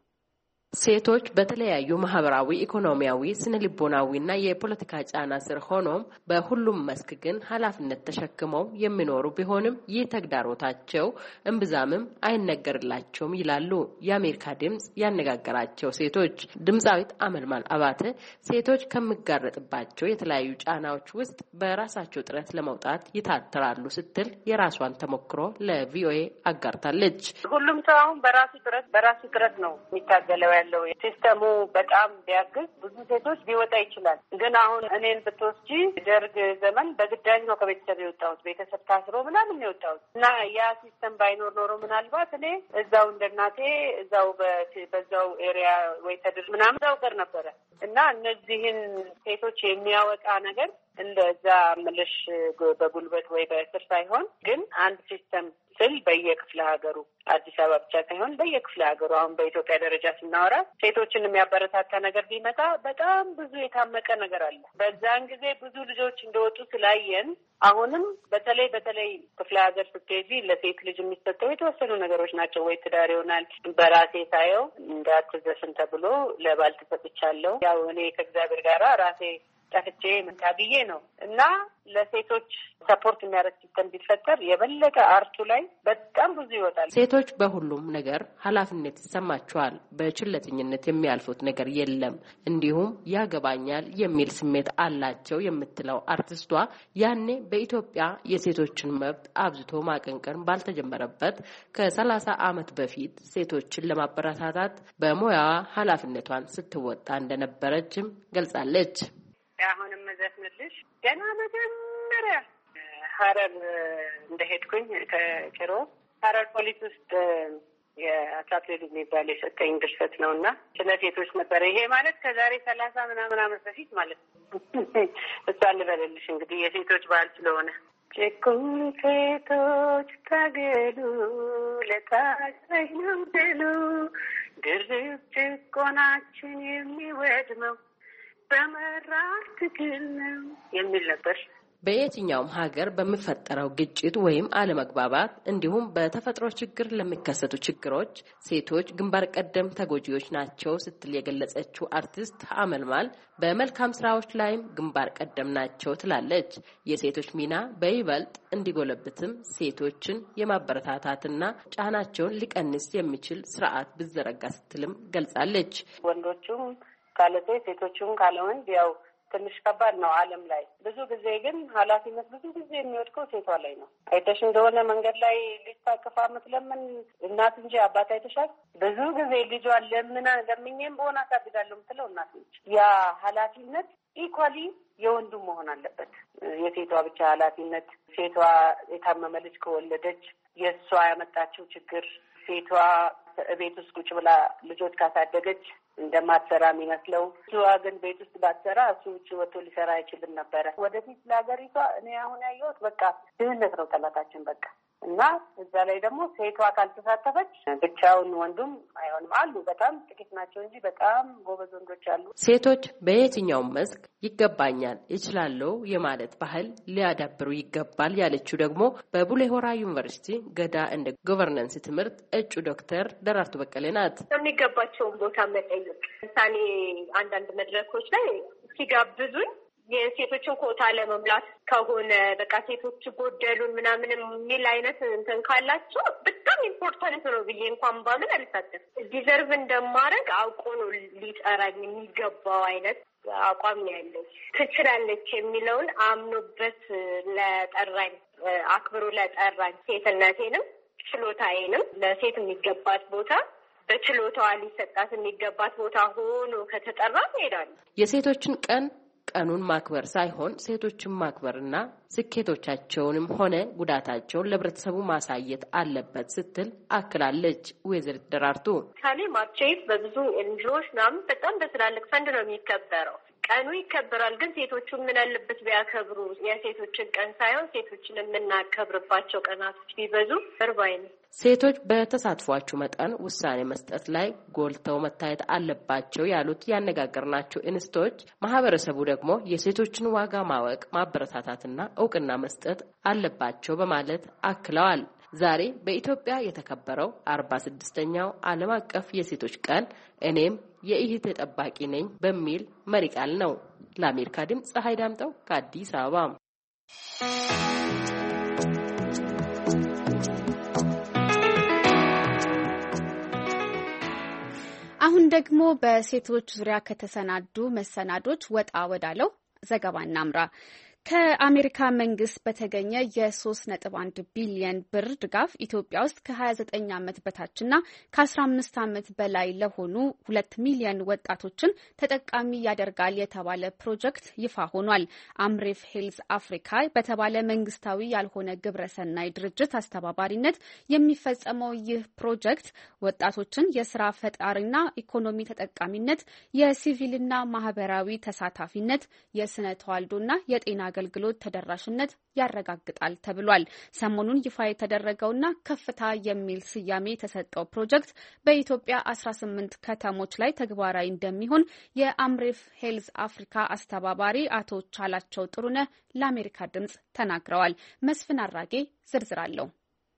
ሴቶች በተለያዩ ማህበራዊ፣ ኢኮኖሚያዊ፣ ስነልቦናዊና የፖለቲካ ጫና ስር ሆኖም በሁሉም መስክ ግን ኃላፊነት ተሸክመው የሚኖሩ ቢሆንም ይህ ተግዳሮታቸው እምብዛምም አይነገርላቸውም ይላሉ የአሜሪካ ድምጽ ያነጋገራቸው ሴቶች። ድምፃዊት አመልማል አባተ ሴቶች ከሚጋረጥባቸው የተለያዩ ጫናዎች ውስጥ በራሳቸው ጥረት ለመውጣት ይታተራሉ ስትል የራሷን ተሞክሮ ለቪኦኤ አጋርታለች። ሁሉም ሰው አሁን በራሱ ጥረት ነው የሚታገለው ያለው ሲስተሙ በጣም ቢያግዝ ብዙ ሴቶች ሊወጣ ይችላል። ግን አሁን እኔን ብትወስጂ ደርግ ዘመን በግዳጅ ነው ከቤተሰብ የወጣሁት። ቤተሰብ ታስሮ ምናምን የወጣሁት እና ያ ሲስተም ባይኖር ኖሮ ምናልባት እኔ እዛው እንደናቴ እዛው በዛው ኤሪያ ወይ ተድር ምናምን እዛው ቀር ነበረ እና እነዚህን ሴቶች የሚያወጣ ነገር እንደዛ ምልሽ በጉልበት ወይ በእስር ሳይሆን ግን አንድ ሲስተም ስል በየክፍለ ሀገሩ አዲስ አበባ ብቻ ሳይሆን በየክፍለ ሀገሩ አሁን በኢትዮጵያ ደረጃ ስናወራ ሴቶችን የሚያበረታታ ነገር ቢመጣ በጣም ብዙ የታመቀ ነገር አለ። በዛን ጊዜ ብዙ ልጆች እንደወጡ ስላየን አሁንም በተለይ ክፍለ ሀገር ስትሄጂ ለሴት ልጅ የሚሰጠው የተወሰኑ ነገሮች ናቸው። ወይ ትዳር ይሆናል። በራሴ ሳየው እንዳትዘፍን ተብሎ ለባል ተሰጥቻለሁ። ያው እኔ ከእግዚአብሔር ጋር ራሴ ጠፍቼ ምንታብዬ ነው እና ለሴቶች ሰፖርት የሚያደርግ ሲስተም ቢፈጠር የበለጠ አርቱ ላይ በጣም ብዙ ይወጣል። ሴቶች በሁሉም ነገር ኃላፊነት ይሰማቸዋል። በችለተኝነት የሚያልፉት ነገር የለም። እንዲሁም ያገባኛል የሚል ስሜት አላቸው የምትለው አርቲስቷ ያኔ በኢትዮጵያ የሴቶችን መብት አብዝቶ ማቀንቀን ባልተጀመረበት ከ30 ዓመት በፊት ሴቶችን ለማበረታታት በሙያዋ ኃላፊነቷን ስትወጣ እንደነበረችም ገልጻለች። አሁንም መዘፍንልሽ ገና መጀመሪያ ሀረር እንደሄድኩኝ ከጭሮ ሀረር ፖሊስ ውስጥ የአትሌት የሚባል የሰጠኝ ድርሰት ነው እና ስለ ሴቶች ነበረ። ይሄ ማለት ከዛሬ 30 ምናምን ዓመት በፊት ማለት ነው። እሷ ልበልልሽ እንግዲህ የሴቶች ባህል ስለሆነ ጭቁን ሴቶች ታገሉ ለታች ነው ድሉ ድርብ ጭቆናችን የሚወድመው በመራር ትግል ነው የሚል ነበር። በየትኛውም ሀገር በሚፈጠረው ግጭት ወይም አለመግባባት እንዲሁም በተፈጥሮ ችግር ለሚከሰቱ ችግሮች ሴቶች ግንባር ቀደም ተጎጂዎች ናቸው ስትል የገለጸችው አርቲስት አመልማል በመልካም ስራዎች ላይም ግንባር ቀደም ናቸው ትላለች። የሴቶች ሚና በይበልጥ እንዲጎለብትም ሴቶችን የማበረታታትና ጫናቸውን ሊቀንስ የሚችል ስርዓት ብዘረጋ ስትልም ገልጻለች። ወንዶቹም ካለ ሴቶቹም ካለ ወንድ ያው ትንሽ ከባድ ነው። ዓለም ላይ ብዙ ጊዜ ግን ኃላፊነት ብዙ ጊዜ የሚወድቀው ሴቷ ላይ ነው። አይተሽ እንደሆነ መንገድ ላይ ልጅ ታቅፋ የምትለምን እናት እንጂ አባት አይተሻል? ብዙ ጊዜ ልጇን ለምኜም በሆነ አሳድጋለሁ የምትለው እናት ነች። ያ ኃላፊነት ኢኳሊ የወንዱ መሆን አለበት። የሴቷ ብቻ ኃላፊነት ሴቷ የታመመ ልጅ ከወለደች የእሷ ያመጣችው ችግር ሴቷ ቤት ውስጥ ቁጭ ብላ ልጆች ካሳደገች እንደማትሰራ የሚመስለው እሷ ግን ቤት ውስጥ ባትሰራ እሱ ውጭ ወጥቶ ሊሰራ አይችልም ነበረ። ወደፊት ለሀገሪቷ እኔ አሁን ያየሁት በቃ ድህነት ነው ጠላታችን በቃ እና እዛ ላይ ደግሞ ሴቷ ካልተሳተፈች ብቻውን ወንዱም አይሆንም። አሉ በጣም ጥቂት ናቸው እንጂ በጣም ጎበዝ ወንዶች አሉ። ሴቶች በየትኛውም መስክ ይገባኛል እችላለሁ የማለት ባህል ሊያዳብሩ ይገባል ያለችው ደግሞ በቡሌ ሆራ ዩኒቨርሲቲ ገዳ እንደ ጎቨርናንስ ትምህርት እጩ ዶክተር ደራርቱ በቀለ ናት። የሚገባቸውን ቦታ መጠየቅ ለምሳሌ አንዳንድ መድረኮች ላይ ሲጋብዙኝ የሴቶችን ኮታ ለመሙላት ከሆነ በቃ ሴቶች ጎደሉን ምናምን የሚል አይነት እንትን ካላቸው በጣም ኢምፖርታንት ነው ብዬ እንኳን ባምን አልሳተፍም። ዲዘርቭ እንደማድረግ አውቆ ነው ሊጠራኝ የሚገባው አይነት አቋም ያለኝ። ትችላለች የሚለውን አምኖበት ለጠራኝ አክብሮ ለጠራኝ ሴትነቴንም ችሎታዬንም ለሴት የሚገባት ቦታ በችሎታዋ ሊሰጣት የሚገባት ቦታ ሆኖ ከተጠራ እሄዳለሁ። የሴቶችን ቀን ቀኑን ማክበር ሳይሆን ሴቶችን ማክበርና ስኬቶቻቸውንም ሆነ ጉዳታቸውን ለህብረተሰቡ ማሳየት አለበት ስትል አክላለች። ወይዘሪት ደራርቱ ካሌ ማርቼት በብዙ ኤንጂኦዎች ምናምን በጣም በትላልቅ ፈንድ ነው የሚከበረው። ቀኑ ይከበራል፣ ግን ሴቶቹ ምን አለበት ቢያከብሩ የሴቶችን ቀን ሳይሆን ሴቶችን የምናከብርባቸው ቀናቶች ቢበዙ እርባይ ነው። ሴቶች በተሳትፏቸው መጠን ውሳኔ መስጠት ላይ ጎልተው መታየት አለባቸው ያሉት ያነጋገርናቸው እንስቶች ማህበረሰቡ ደግሞ የሴቶችን ዋጋ ማወቅ ማበረታታትና እውቅና መስጠት አለባቸው በማለት አክለዋል። ዛሬ በኢትዮጵያ የተከበረው 46ኛው ዓለም አቀፍ የሴቶች ቀን እኔም የእህቴ ጠባቂ ነኝ በሚል መሪ ቃል ነው። ለአሜሪካ ድምፅ ፀሐይ ዳምጠው ከአዲስ አበባ። አሁን ደግሞ በሴቶች ዙሪያ ከተሰናዱ መሰናዶች ወጣ ወዳለው ዘገባ እናምራ። ከአሜሪካ መንግስት በተገኘ የ3.1 ቢሊዮን ብር ድጋፍ ኢትዮጵያ ውስጥ ከ29 ዓመት በታችና ከ15 ዓመት በላይ ለሆኑ 2 ሚሊዮን ወጣቶችን ተጠቃሚ ያደርጋል የተባለ ፕሮጀክት ይፋ ሆኗል። አምሬፍ ሄልዝ አፍሪካ በተባለ መንግስታዊ ያልሆነ ግብረሰናይ ድርጅት አስተባባሪነት የሚፈጸመው ይህ ፕሮጀክት ወጣቶችን የስራ ፈጣሪና ኢኮኖሚ ተጠቃሚነት፣ የሲቪልና ማህበራዊ ተሳታፊነት፣ የስነ ተዋልዶና የጤና አገልግሎት ተደራሽነት ያረጋግጣል ተብሏል። ሰሞኑን ይፋ የተደረገውና ከፍታ የሚል ስያሜ የተሰጠው ፕሮጀክት በኢትዮጵያ 18 ከተሞች ላይ ተግባራዊ እንደሚሆን የአምሬፍ ሄልዝ አፍሪካ አስተባባሪ አቶ ቻላቸው ጥሩነህ ለአሜሪካ ድምጽ ተናግረዋል። መስፍን አራጌ ዝርዝር አለው።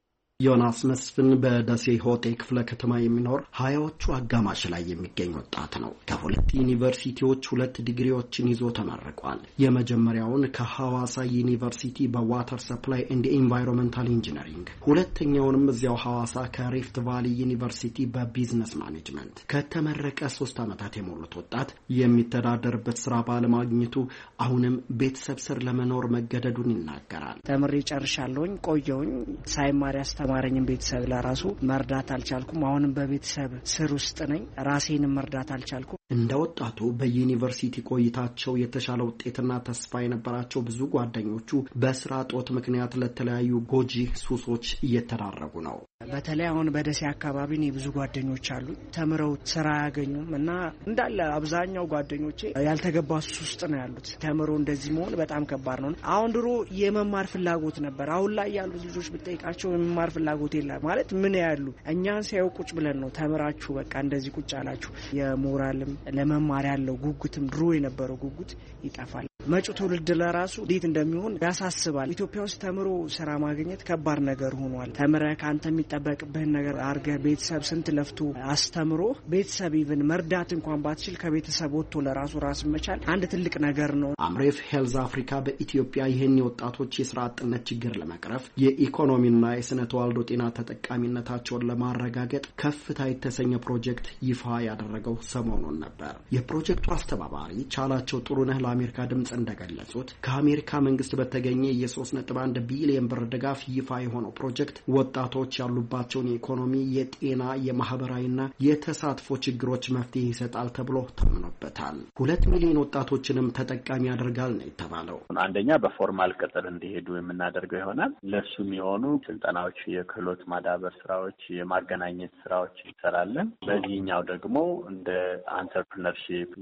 ዮናስ መስፍን በደሴ ሆቴ ክፍለ ከተማ የሚኖር ሀያዎቹ አጋማሽ ላይ የሚገኝ ወጣት ነው። ከሁለት ዩኒቨርሲቲዎች 2 ዲግሪዎችን ይዞ ተመርቋል። የመጀመሪያውን ከሐዋሳ ዩኒቨርሲቲ በዋተር ሰፕላይ ኤንድ ኤንቫይሮንመንታል ኢንጂነሪንግ፣ ሁለተኛውንም እዚያው ሐዋሳ ከሪፍት ቫሊ ዩኒቨርሲቲ በቢዝነስ ማኔጅመንት። ከተመረቀ 3 ዓመታት የሞሉት ወጣት የሚተዳደርበት ስራ ባለማግኘቱ አሁንም ቤተሰብ ስር ለመኖር መገደዱን ይናገራል። ተምሬ ጨርሻለሁኝ፣ ቆየሁኝ ሳይማር ማረኝም ቤተሰብ ለራሱ መርዳት አልቻልኩም። አሁንም በቤተሰብ ስር ውስጥ ነኝ። ራሴንም መርዳት አልቻልኩም። እንደ ወጣቱ በዩኒቨርሲቲ ቆይታቸው የተሻለ ውጤትና ተስፋ የነበራቸው ብዙ ጓደኞቹ በስራ ጦት ምክንያት ለተለያዩ ጎጂ ሱሶች እየተዳረጉ ነው። በተለይ አሁን በደሴ አካባቢ እኔ ብዙ ጓደኞች አሉ ተምረው ስራ ያገኙም እና እንዳለ አብዛኛው ጓደኞቼ ያልተገባ ሱስ ውስጥ ነው ያሉት። ተምሮ እንደዚህ መሆን በጣም ከባድ ነው። አሁን ድሮ የመማር ፍላጎት ነበር። አሁን ላይ ያሉት ልጆች ብጠይቃቸው የመማር ፍላጎት የለም ማለት ምን ያሉ እኛን ሲያዩ ቁጭ ብለን ነው ተምራችሁ በቃ እንደዚህ ቁጭ አላችሁ። የሞራልም ለመማር ያለው ጉጉትም ድሮ የነበረው ጉጉት ይጠፋል። መጪው ትውልድ ለራሱ እንዴት እንደሚሆን ያሳስባል። ኢትዮጵያ ውስጥ ተምሮ ስራ ማግኘት ከባድ ነገር ሆኗል። ተምረህ ካንተ የሚጠበቅብህን ነገር አድርገህ ቤተሰብ ስንት ለፍቶ አስተምሮ ቤተሰብ ኢቭን መርዳት እንኳን ባትችል ከቤተሰብ ወጥቶ ለራሱ ራስ መቻል አንድ ትልቅ ነገር ነው። አምሬፍ ሄልዝ አፍሪካ በኢትዮጵያ ይህን የወጣቶች የስራ አጥነት ችግር ለመቅረፍ የኢኮኖሚና የስነ ተዋልዶ ጤና ተጠቃሚነታቸውን ለማረጋገጥ ከፍታ የተሰኘ ፕሮጀክት ይፋ ያደረገው ሰሞኑን ነበር። የፕሮጀክቱ አስተባባሪ ቻላቸው ጥሩነህ ለአሜሪካ ድምጽ እንደገለጹት ከአሜሪካ መንግስት በተገኘ የ3.1 ቢሊዮን ብር ድጋፍ ይፋ የሆነው ፕሮጀክት ወጣቶች ያሉባቸውን የኢኮኖሚ፣ የጤና፣ የማህበራዊና የተሳትፎ ችግሮች መፍትሄ ይሰጣል ተብሎ ተምኖበታል። 2 ሚሊዮን ወጣቶችንም ተጠቃሚ ያደርጋል ነው የተባለው። አንደኛ በፎርማል ቅጥር እንዲሄዱ የምናደርገው ይሆናል። ለሱም የሆኑ ስልጠናዎች፣ የክህሎት ማዳበር ስራዎች፣ የማገናኘት ስራዎች እንሰራለን። በዚህኛው ደግሞ እንደ አንተርፕረነርሺፕ፣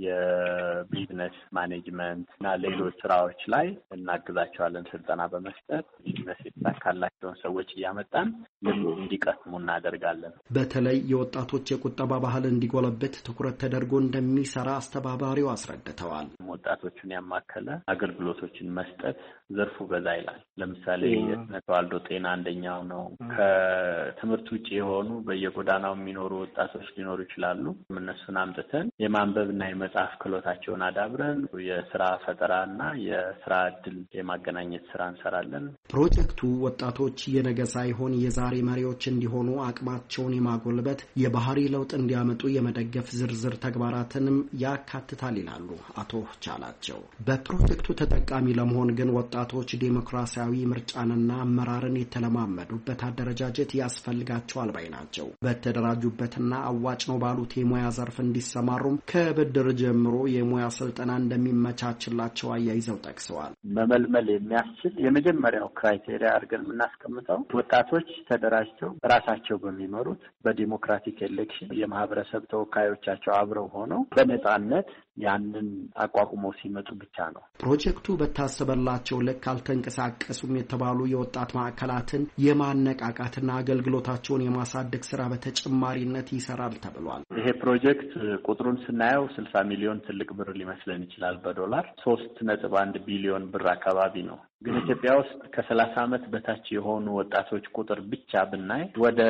የቢዝነስ ማኔጅመንት እና ሌሎች ስራዎች ላይ እናግዛቸዋለን። ስልጠና በመስጠት ቢዝነስ የተሳካላቸውን ሰዎች እያመጣን ልምድ እንዲቀስሙ እናደርጋለን። በተለይ የወጣቶች የቁጠባ ባህል እንዲጎለብት ትኩረት ተደርጎ እንደሚሰራ አስተባባሪው አስረድተዋል። ወጣቶችን ያማከለ አገልግሎቶችን መስጠት ዘርፉ በዛ ይላል። ለምሳሌ የስነ ተዋልዶ ጤና አንደኛው ነው። ከትምህርት ውጭ የሆኑ በየጎዳናው የሚኖሩ ወጣቶች ሊኖሩ ይችላሉ። እነሱን አምጥተን የማንበብና የመጻፍ ክህሎታቸውን አዳብረን የስራ ፈጠራና የስራ እድል የማገናኘት ስራ እንሰራለን። ፕሮጀክቱ ወጣቶች የነገ ሳይሆን የዛሬ መሪዎች እንዲሆኑ አቅማቸውን የማጎልበት የባህሪ ለውጥ እንዲያመጡ የመደገፍ ዝርዝር ተግባራትንም ያካትታል ይላሉ አቶ ቻላቸው። በፕሮጀክቱ ተጠቃሚ ለመሆን ግን ወጣቶች ዴሞክራሲያዊ ምርጫንና አመራርን የተለማመዱበት አደረጃጀት ያስፈልጋቸዋል ባይ ናቸው። በተደራጁበትና አዋጭ ነው ባሉት የሙያ ዘርፍ እንዲሰማሩም ከብድር ጀምሮ የሙያ ስልጠና እንደሚመቻችላቸው መሆናቸው አያይዘው ጠቅሰዋል። መመልመል የሚያስችል የመጀመሪያው ክራይቴሪያ አድርገን የምናስቀምጠው ወጣቶች ተደራጅተው ራሳቸው በሚመሩት በዲሞክራቲክ ኤሌክሽን የማህበረሰብ ተወካዮቻቸው አብረው ሆነው በነጻነት ያንን አቋቁመው ሲመጡ ብቻ ነው። ፕሮጀክቱ በታሰበላቸው ልክ አልተንቀሳቀሱም የተባሉ የወጣት ማዕከላትን የማነቃቃትና አገልግሎታቸውን የማሳደግ ስራ በተጨማሪነት ይሰራል ተብሏል። ይሄ ፕሮጀክት ቁጥሩን ስናየው 60 ሚሊዮን ትልቅ ብር ሊመስለን ይችላል። በዶላር 3.1 ቢሊዮን ብር አካባቢ ነው። ግን ኢትዮጵያ ውስጥ ከ30 ዓመት በታች የሆኑ ወጣቶች ቁጥር ብቻ ብናይ ወደ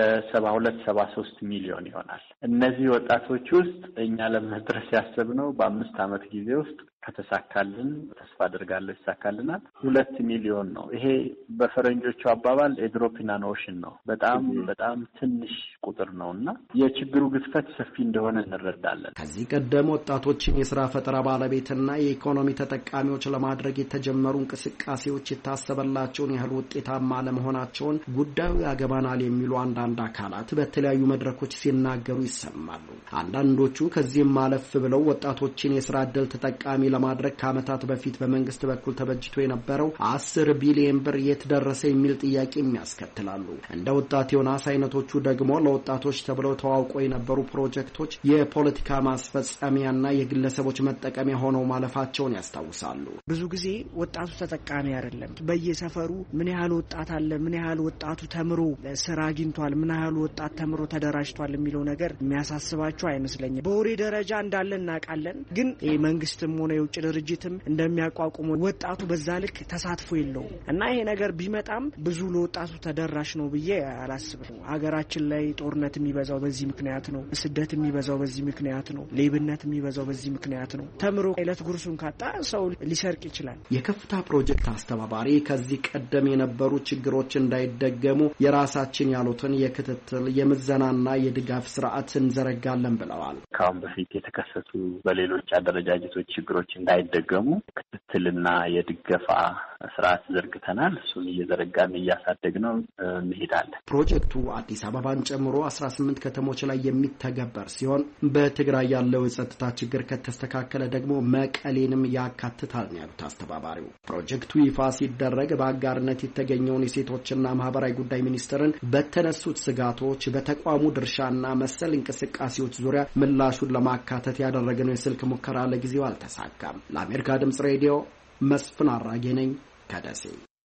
72-73 ሚሊዮን ይሆናል። እነዚህ ወጣቶች ውስጥ እኛ ለመድረስ ያሰብነው በ5 ዓመት ጊዜ ውስጥ ከተሳካልን ተስፋ አድርጋለሁ ይሳካልናል 2 ሚሊዮን ነው። ይሄ በፈረንጆቹ አባባል ኤድሮፒናን ኦሽን ነው። በጣም ትንሽ ቁጥር ነውና የችግሩ ግዝፈት ሰፊ እንደሆነ እንረዳለን። ከዚህ ቀደም ወጣቶችን የስራ ፈጠራ ባለቤትና የኢኮኖሚ ተጠቃሚዎች ለማድረግ የተጀመሩ እንቅስቃሴዎች የታሰበላቸውን ያህል ውጤታማ ለመሆናቸውን ጉዳዩ ያገባናል የሚሉ አንዳንድ አካላት በተለያዩ መድረኮች ሲናገሩ ይሰማሉ። አንዳንዶቹ ከዚህም ማለፍ ብለው ወጣቶችን የስራ ዕድል ተጠቃሚ ለማድረግ ከዓመታት በፊት በመንግስት በኩል ተበጅቶ የነበረው 10 ቢሊዮን ብር የት ደረሰ የሚል ጥያቄ የሚያስከትላሉ። እንደ ወጣት ዮናስ አይነቶቹ ደግሞ ለወጣቶች ተብለው ተዋውቀው የነበሩ ፕሮጀክቶች የፖለቲካ ማስፈጸሚያና የግለሰቦች መጠቀሚያ ሆነው ማለፋቸውን ያስታውሳሉ። ብዙ ጊዜ ወጣቱ ተጠቃሚ አይደለም። በየሰፈሩ ምን ያህል ወጣት አለ፣ ምን ያህል ወጣቱ ተምሮ ስራ አግኝቷል፣ ምን ያህል ወጣት ተምሮ ተደራጅቷል የሚለው ነገር የሚያሳስባቸው አይመስለኝም። በወሬ ደረጃ እንዳለ እናውቃለን። ግን መንግስትም ሆነ የውጭ ድርጅትም እንደሚያቋቁሙ ወጣቱ በዛ ልክ ተሳትፎ የለውም እና ይሄ ነገር ቢመጣም ብዙ ለወጣቱ ተደራሽ ነው ብዬ አላስብም። ሀገራችን ላይ ጦርነት የሚበዛው በዚህ ምክንያት ነው። ስደት የሚበዛው በዚህ ምክንያት ነው። ሌብነት የሚበዛው በዚህ ምክንያት ነው። ተምሮ ዕለት ጉርሱን ካጣ ሰው ሊሰርቅ ይችላል። የከፍታ ፕሮጀክት አስተባባሪ ከዚህ ቀደም የነበሩ ችግሮች እንዳይደገሙ የራሳችን ያሉትን የክትትል የምዘናና የድጋፍ ስርዓት እንዘረጋለን ብለዋል። ከአሁን በፊት የተከሰቱ በሌሎች አደረጃጀቶች ችግሮች እንዳይደገሙ ክትትልና የድገፋ ስርዓት ዘርግተናል። እሱን እየዘረጋን እያሳደግነው እንሄዳለን። ፕሮጀክቱ አዲስ አበባን ጨምሮ 18 ከተሞች ላይ የሚተገበር ሲሆን በትግራይ ያለው የጸጥታ ችግር ከተስተካከለ ደግሞ መቀሌንም ያካትታል ነው ያሉት አስተባባሪው። ፕሮጀክቱ ይፋ ሲደረግ በአጋርነት የተገኘውን የሴቶችና ማህበራዊ ጉዳይ ሚኒስቴርን በተነሱት ስጋቶች በተቋሙ ድርሻና መሰል እንቅስቃሴዎች ዙሪያ ምላሹን ለማካተት ያደረገነው የስልክ ሙከራ ለጊዜው አልተሳካም። ለአሜሪካ ድምጽ ሬዲዮ መስፍን አራጌ ነኝ ከደሴ።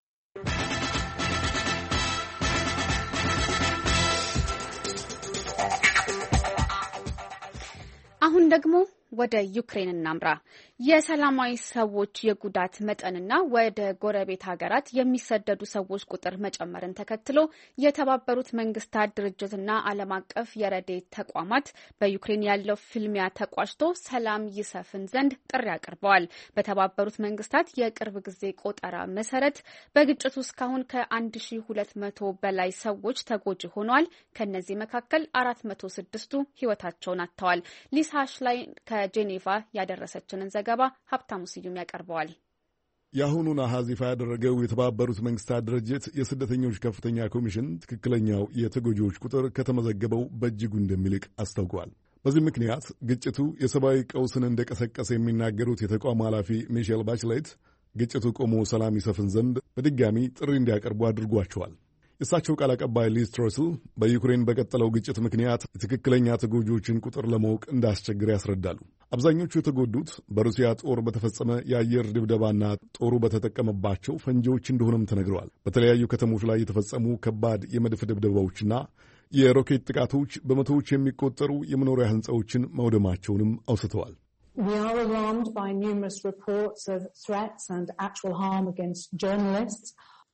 አሁን ደግሞ ወደ ዩክሬን እናምራ። የሰላማዊ ሰዎች የጉዳት መጠንና ወደ ጎረቤት ሀገራት የሚሰደዱ ሰዎች ቁጥር መጨመርን ተከትሎ የተባበሩት መንግስታት ድርጅትና ዓለም አቀፍ የረድኤት ተቋማት በዩክሬን ያለው ፍልሚያ ተቋጭቶ ሰላም ይሰፍን ዘንድ ጥሪ አቅርበዋል። በተባበሩት መንግስታት የቅርብ ጊዜ ቆጠራ መሰረት በግጭቱ እስካሁን ከ1200 በላይ ሰዎች ተጎጂ ሆነዋል። ከነዚህ መካከል 406ቱ ህይወታቸውን አጥተዋል። ሊሳ ሽላይን ከጄኔቫ ያደረሰችንን ዘገባ ሀብታሙ ስዩም ያቀርበዋል። የአሁኑን አሃዝ ይፋ ያደረገው የተባበሩት መንግስታት ድርጅት የስደተኞች ከፍተኛ ኮሚሽን ትክክለኛው የተጎጂዎች ቁጥር ከተመዘገበው በእጅጉ እንደሚልቅ አስታውቋል። በዚህ ምክንያት ግጭቱ የሰብአዊ ቀውስን እንደቀሰቀሰ የሚናገሩት የተቋም ኃላፊ ሚሼል ባችሌት ግጭቱ ቆሞ ሰላም ይሰፍን ዘንድ በድጋሚ ጥሪ እንዲያቀርቡ አድርጓቸዋል። የእሳቸው ቃል አቀባይ ሊዝ ትሮስል በዩክሬን በቀጠለው ግጭት ምክንያት የትክክለኛ ተጎጂዎችን ቁጥር ለማወቅ እንዳስቸግር ያስረዳሉ። አብዛኞቹ የተጎዱት በሩሲያ ጦር በተፈጸመ የአየር ድብደባና ጦሩ በተጠቀመባቸው ፈንጂዎች እንደሆነም ተነግረዋል። በተለያዩ ከተሞች ላይ የተፈጸሙ ከባድ የመድፍ ድብደባዎችና የሮኬት ጥቃቶች በመቶዎች የሚቆጠሩ የመኖሪያ ሕንፃዎችን መውደማቸውንም አውስተዋል። We are alarmed by numerous reports of threats and actual harm against journalists.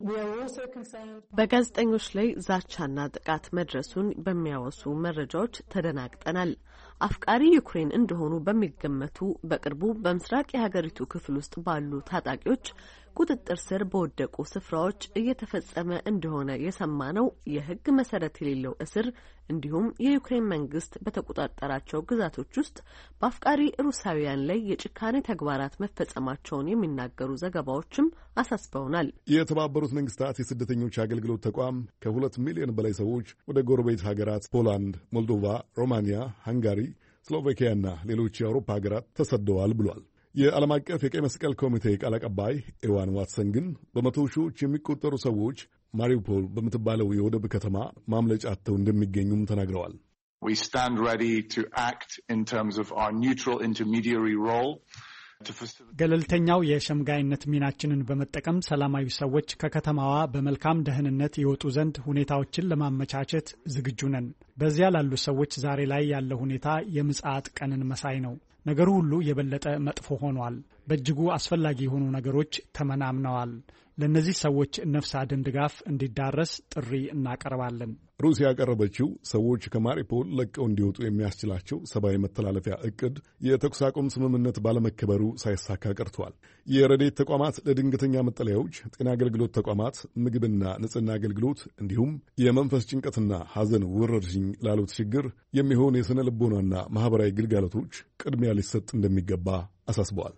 በጋዜጠኞች ላይ ዛቻና ጥቃት መድረሱን በሚያወሱ መረጃዎች ተደናግጠናል። አፍቃሪ ዩክሬን እንደሆኑ በሚገመቱ በቅርቡ በምስራቅ የሀገሪቱ ክፍል ውስጥ ባሉ ታጣቂዎች ቁጥጥር ስር በወደቁ ስፍራዎች እየተፈጸመ እንደሆነ የሰማነው የሕግ መሰረት የሌለው እስር እንዲሁም የዩክሬን መንግስት በተቆጣጠራቸው ግዛቶች ውስጥ በአፍቃሪ ሩሳውያን ላይ የጭካኔ ተግባራት መፈጸማቸውን የሚናገሩ ዘገባዎችም አሳስበውናል። የተባበሩት መንግስታት የስደተኞች አገልግሎት ተቋም ከ2 ሚሊዮን በላይ ሰዎች ወደ ጎረቤት ሀገራት ፖላንድ፣ ሞልዶቫ፣ ሮማኒያ፣ ሃንጋሪ፣ ስሎቫኪያና ሌሎች የአውሮፓ ሀገራት ተሰደዋል ብሏል። የዓለም አቀፍ የቀይ መስቀል ኮሚቴ ቃል አቀባይ ኤዋን ዋትሰን ግን በመቶ ሺዎች የሚቆጠሩ ሰዎች ማሪውፖል በምትባለው የወደብ ከተማ ማምለጫ አጥተው እንደሚገኙም ተናግረዋል። We stand ready to act in terms of our neutral intermediary role. ገለልተኛው የሸምጋይነት ሚናችንን በመጠቀም ሰላማዊ ሰዎች ከከተማዋ በመልካም ደህንነት ይወጡ ዘንድ ሁኔታዎችን ለማመቻቸት ዝግጁ ነን። በዚያ ላሉ ሰዎች ዛሬ ላይ ያለው ሁኔታ የምጽአት ቀንን መሳይ ነው። ነገሩ ሁሉ የበለጠ መጥፎ ሆኗል። በእጅጉ አስፈላጊ የሆኑ ነገሮች ተመናምነዋል። ለእነዚህ ሰዎች ነፍስ አድን ድጋፍ እንዲዳረስ ጥሪ እናቀርባለን። ሩሲያ ያቀረበችው ሰዎች ከማሪፖል ለቀው እንዲወጡ የሚያስችላቸው ሰብአዊ መተላለፊያ እቅድ የተኩስ አቁም ስምምነት ባለመከበሩ ሳይሳካ ቀርቷል። የረድኤት ተቋማት ለድንገተኛ መጠለያዎች፣ ጤና አገልግሎት ተቋማት፣ ምግብና ንጽህና አገልግሎት እንዲሁም የመንፈስ ጭንቀትና ሐዘን ወረርሽኝ ላሉት ችግር የሚሆን የሥነ ልቦናና ማኅበራዊ ግልጋሎቶች ቅድሚያ ሊሰጥ እንደሚገባ አሳስበዋል።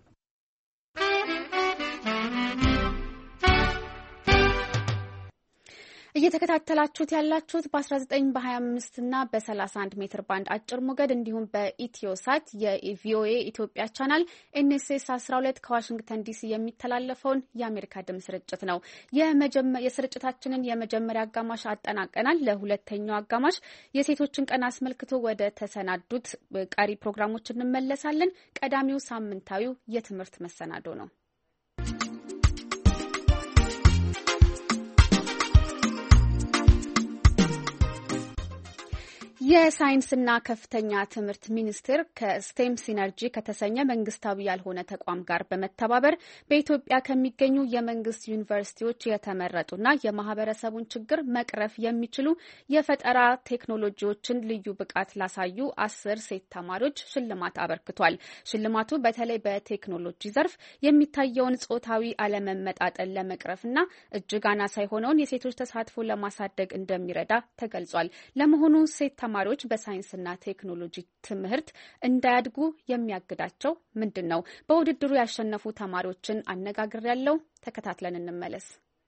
እየተከታተላችሁት ያላችሁት በ19 በ25 እና በ31 ሜትር ባንድ አጭር ሞገድ እንዲሁም በኢትዮሳት የቪኦኤ ኢትዮጵያ ቻናል ኤንኤስኤስ 12 ከዋሽንግተን ዲሲ የሚተላለፈውን የአሜሪካ ድምጽ ስርጭት ነው። የስርጭታችንን የመጀመሪያ አጋማሽ አጠናቀናል። ለሁለተኛው አጋማሽ የሴቶችን ቀን አስመልክቶ ወደ ተሰናዱት ቀሪ ፕሮግራሞች እንመለሳለን። ቀዳሚው ሳምንታዊው የትምህርት መሰናዶ ነው። የሳይንስና ከፍተኛ ትምህርት ሚኒስቴር ከስቴም ሲነርጂ ከተሰኘ መንግስታዊ ያልሆነ ተቋም ጋር በመተባበር በኢትዮጵያ ከሚገኙ የመንግስት ዩኒቨርሲቲዎች የተመረጡና የማህበረሰቡን ችግር መቅረፍ የሚችሉ የፈጠራ ቴክኖሎጂዎችን ልዩ ብቃት ላሳዩ 10 ሴት ተማሪዎች ሽልማት አበርክቷል። ሽልማቱ በተለይ በቴክኖሎጂ ዘርፍ የሚታየውን ጾታዊ አለመመጣጠን ለመቅረፍና እጅግ አናሳ የሆነውን የሴቶች ተሳትፎ ለማሳደግ እንደሚረዳ ተገልጿል። ለመሆኑ ሴት ተማሪዎች በሳይንስና ቴክኖሎጂ ትምህርት እንዳያድጉ የሚያግዳቸው ምንድን ነው? በውድድሩ ያሸነፉ ተማሪዎችን አነጋግሬያለሁ። ተከታትለን እንመለስ።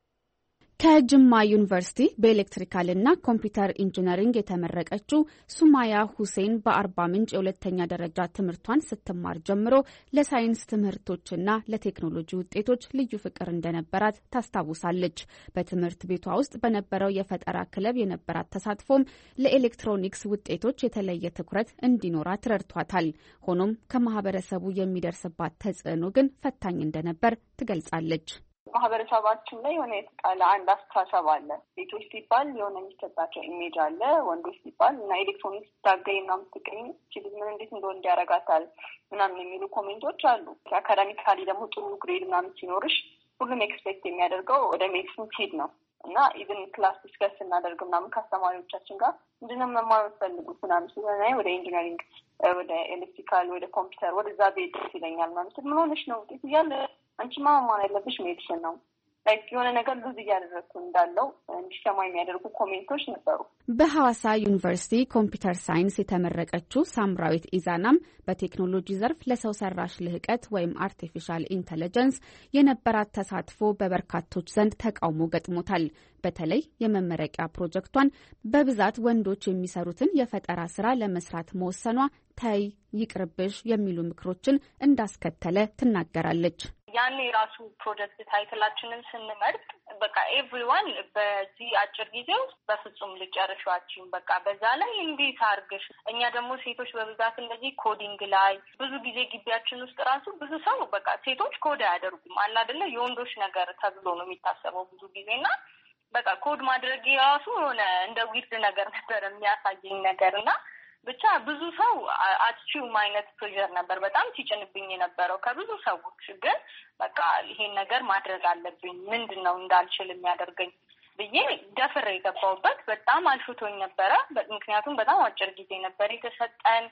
ከጅማ ዩኒቨርሲቲ በኤሌክትሪካልና ኮምፒውተር ኢንጂነሪንግ የተመረቀችው ሱማያ ሁሴን በአርባ ምንጭ የሁለተኛ ደረጃ ትምህርቷን ስትማር ጀምሮ ለሳይንስ ትምህርቶችና ለቴክኖሎጂ ውጤቶች ልዩ ፍቅር እንደነበራት ታስታውሳለች። በትምህርት ቤቷ ውስጥ በነበረው የፈጠራ ክለብ የነበራት ተሳትፎም ለኤሌክትሮኒክስ ውጤቶች የተለየ ትኩረት እንዲኖራት ረድቷታል። ሆኖም ከማህበረሰቡ የሚደርስባት ተጽዕኖ ግን ፈታኝ እንደነበር ትገልጻለች። ማህበረሰባችን ላይ የሆነ የተጣለ አንድ አስተሳሰብ አለ። ሴቶች ሲባል የሆነ የሚሰጣቸው ኢሜጅ አለ። ወንዶች ሲባል እና ኤሌክትሮኒክስ ስታገኝ እና ምትገኝ ችል ምን እንዴት እንደወንድ ያደርጋታል ምናምን የሚሉ ኮሜንቶች አሉ። አካዳሚካሊ ደግሞ ጥሩ ግሬድ ምናምን ሲኖርሽ ሁሉም ኤክስፔክት የሚያደርገው ወደ ሜዲሲን ሲሄድ ነው እና ኢቭን ክላስ ዲስከስ ስናደርግ ምናምን ከአስተማሪዎቻችን ጋር ምንድነው መማር የምትፈልጉት ምናምን ሲሆን ወደ ኢንጂነሪንግ፣ ወደ ኤሌክትሪካል፣ ወደ ኮምፒውተር ወደዛ ቤት ይለኛል ምናምን ምን ሆነሽ ነው ውጤት እያለ አንቺ ማማን ያለብሽ ሜዲሲን ነው ላይክ የሆነ ነገር ሉዝ እያደረግኩ እንዳለው እንዲሰማ የሚያደርጉ ኮሜንቶች ነበሩ። በሐዋሳ ዩኒቨርሲቲ ኮምፒውተር ሳይንስ የተመረቀችው ሳምራዊት ኢዛናም በቴክኖሎጂ ዘርፍ ለሰው ሰራሽ ልህቀት ወይም አርቲፊሻል ኢንተለጀንስ የነበራት ተሳትፎ በበርካቶች ዘንድ ተቃውሞ ገጥሞታል። በተለይ የመመረቂያ ፕሮጀክቷን በብዛት ወንዶች የሚሰሩትን የፈጠራ ስራ ለመስራት መወሰኗ ተይ ይቅርብሽ የሚሉ ምክሮችን እንዳስከተለ ትናገራለች። ያን የራሱ ፕሮጀክት ታይትላችንን ስንመርጥ በቃ ኤቭሪዋን በዚህ አጭር ጊዜ ውስጥ በፍጹም ልጨርሻችን በቃ በዛ ላይ እንዴት አርግሽ። እኛ ደግሞ ሴቶች በብዛት እንደዚህ ኮዲንግ ላይ ብዙ ጊዜ ግቢያችን ውስጥ ራሱ ብዙ ሰው በቃ ሴቶች ኮድ አያደርጉም አለ አይደለ የወንዶች ነገር ተብሎ ነው የሚታሰበው ብዙ ጊዜና በቃ ኮድ ማድረግ ራሱ ሆነ እንደ ዊርድ ነገር ነበር የሚያሳየኝ ነገርና ብቻ ብዙ ሰው አትቺውም አይነት ፕሬዠር ነበር በጣም ሲጭንብኝ የነበረው ከብዙ ሰዎች። ግን በቃ ይሄን ነገር ማድረግ አለብኝ ምንድነው እንዳልችል የሚያደርገኝ ብዬ ደፍሬ የገባሁበት በጣም አልፍቶኝ ነበረ። ምክንያቱም በጣም አጭር ጊዜ ነበር የተሰጠን።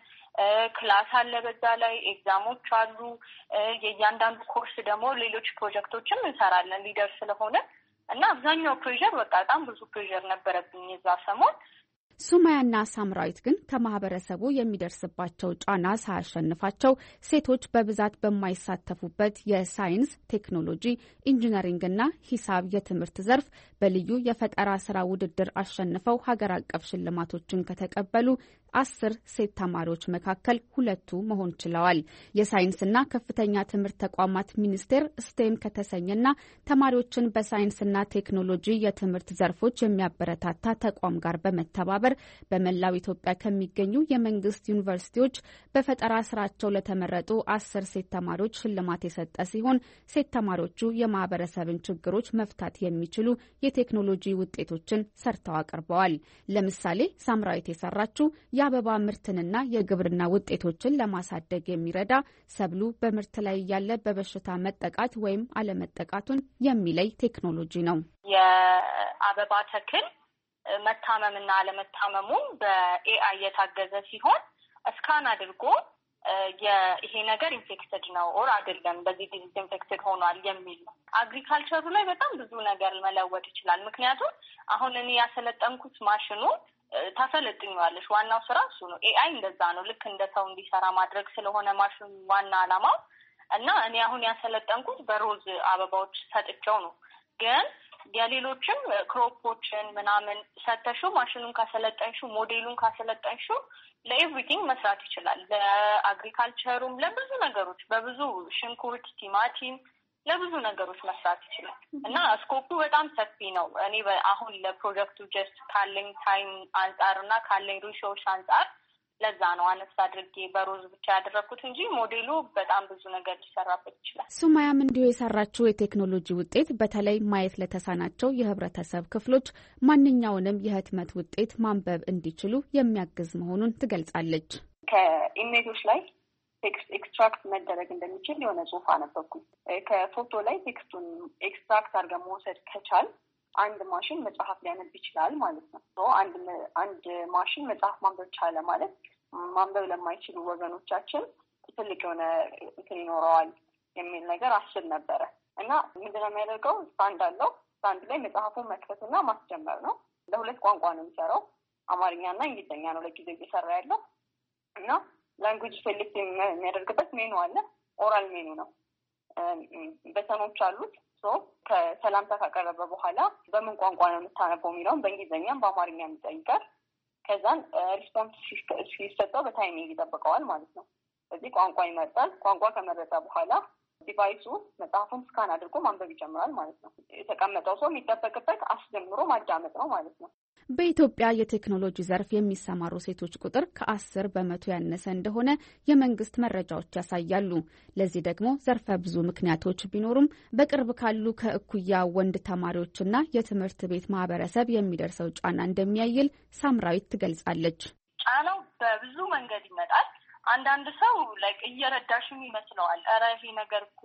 ክላስ አለ፣ በዛ ላይ ኤግዛሞች አሉ። የእያንዳንዱ ኮርስ ደግሞ ሌሎች ፕሮጀክቶችም እንሰራለን ሊደር ስለሆነ እና አብዛኛው ፕሬዠር በቃ በጣም ብዙ ፕሬዠር ነበረብኝ የዛ ሰሞን። ሱማያና ሳምራዊት ግን ከማህበረሰቡ የሚደርስባቸው ጫና ሳያሸንፋቸው ሴቶች በብዛት በማይሳተፉበት የሳይንስ፣ ቴክኖሎጂ፣ ኢንጂነሪንግና ሂሳብ የትምህርት ዘርፍ በልዩ የፈጠራ ስራ ውድድር አሸንፈው ሀገር አቀፍ ሽልማቶችን ከተቀበሉ 10 ሴት ተማሪዎች መካከል 2 መሆን ችለዋል። የሳይንስና ከፍተኛ ትምህርት ተቋማት ሚኒስቴር ስቴም ከተሰኘና ተማሪዎችን በሳይንስና ቴክኖሎጂ የትምህርት ዘርፎች የሚያበረታታ ተቋም ጋር በመተባበር በመላው ኢትዮጵያ ከሚገኙ የመንግስት ዩኒቨርሲቲዎች በፈጠራ ስራቸው ለተመረጡ 10 ሴት ተማሪዎች ሽልማት የሰጠ ሲሆን ሴት ተማሪዎቹ የማህበረሰብን ችግሮች መፍታት የሚችሉ የቴክኖሎጂ ውጤቶችን ሰርተው አቅርበዋል። ለምሳሌ ሳምራዊት የሰራችው የአበባ ምርትንና የግብርና ውጤቶችን ለማሳደግ የሚረዳ ሰብሉ በምርት ላይ ያለ በበሽታ መጠቃት ወይም አለመጠቃቱን የሚለይ ቴክኖሎጂ ነው። የአበባ ተክል መታመምና አለመታመሙን በኤአይ የታገዘ ሲሆን እስካን አድርጎ ይሄ ነገር ኢንፌክትድ ነው ኦር አይደለም፣ በዚህ ዲዚዝ ኢንፌክትድ ሆኗል የሚል ነው። አግሪካልቸሩ ላይ በጣም ብዙ ነገር መለወጥ ይችላል። ምክንያቱም አሁን እኔ ያሰለጠንኩት ማሽኑ ታሰለጥኛለሽ፣ ዋናው ስራ እሱ ነው። ኤአይ እንደዛ ነው፣ ልክ እንደ ሰው እንዲሰራ ማድረግ ስለሆነ ማሽኑ ዋና አላማው እና እኔ አሁን ያሰለጠንኩት በሮዝ አበባዎች ሰጥቼው ነው። ግን የሌሎችም ክሮፖችን ምናምን ሰተሹ ማሽኑን ካሰለጠንሹ ሞዴሉን ካሰለጠንሹ ለኤቭሪቲንግ መስራት ይችላል። ለአግሪካልቸሩም ለብዙ ነገሮች በብዙ ሽንኩርት፣ ቲማቲም ለብዙ ነገሮች መስራት ይችላል እና ስኮፑ በጣም ሰፊ ነው። እኔ አሁን ለፕሮጀክቱ ጀስት ካለኝ ታይም አንጻር እና ካለኝ ሪሶርስ አንጻር ለዛ ነው አነስ አድርጌ በሮዝ ብቻ ያደረኩት እንጂ ሞዴሉ በጣም ብዙ ነገር ሊሰራበት ይችላል። ሱማያም እንዲሁ የሰራችው የቴክኖሎጂ ውጤት በተለይ ማየት ለተሳናቸው የህብረተሰብ ክፍሎች ማንኛውንም የህትመት ውጤት ማንበብ እንዲችሉ የሚያግዝ መሆኑን ትገልጻለች። ከኢሜጆች ላይ ቴክስት ኤክስትራክት መደረግ እንደሚችል የሆነ ጽሑፍ አነበብኩኝ። ከፎቶ ላይ ቴክስቱን ኤክስትራክት አድርገን መውሰድ ከቻል አንድ ማሽን መጽሐፍ ሊያነብ ይችላል ማለት ነው። አንድ ማሽን መጽሐፍ ማንበብ ቻለ ማለት ማንበብ ለማይችሉ ወገኖቻችን ትልቅ የሆነ እንትን ይኖረዋል የሚል ነገር አስብ ነበረ እና ምንድነው የሚያደርገው? ስታንድ አለው። ስታንድ ላይ መጽሐፉን መክፈትና ማስጀመር ነው። ለሁለት ቋንቋ ነው የሚሰራው፣ አማርኛና እንግሊዝኛ ነው ለጊዜው እየሰራ ያለው እና ላንጉጅ ሴሌክት የሚያደርግበት ሜኑ አለ። ኦራል ሜኑ ነው። በተኖች አሉት። ከሰላምታ ካቀረበ በኋላ በምን ቋንቋ ነው የምታነበው የሚለውን በእንግሊዝኛም በአማርኛም ይጠይቃል። ከዛን ሪስፖንስ ሲሰጠው በታይሚንግ ይጠብቀዋል ማለት ነው። ስለዚህ ቋንቋ ይመርጣል። ቋንቋ ከመረጠ በኋላ ዲቫይሱ መጽሐፉን ስካን አድርጎ ማንበብ ይጀምራል ማለት ነው። የተቀመጠው ሰው የሚጠበቅበት አስጀምሮ ማዳመጥ ነው ማለት ነው። በኢትዮጵያ የቴክኖሎጂ ዘርፍ የሚሰማሩ ሴቶች ቁጥር ከ10 በመቶ ያነሰ እንደሆነ የመንግስት መረጃዎች ያሳያሉ። ለዚህ ደግሞ ዘርፈ ብዙ ምክንያቶች ቢኖሩም በቅርብ ካሉ ከእኩያ ወንድ ተማሪዎችና የትምህርት ቤት ማህበረሰብ የሚደርሰው ጫና እንደሚያይል ሳምራዊት ትገልጻለች። ጫናው በብዙ መንገድ ይመጣል። አንዳንድ ሰው እየረዳሽም ይመስለዋል። ኧረ ይሄ ነገር እኮ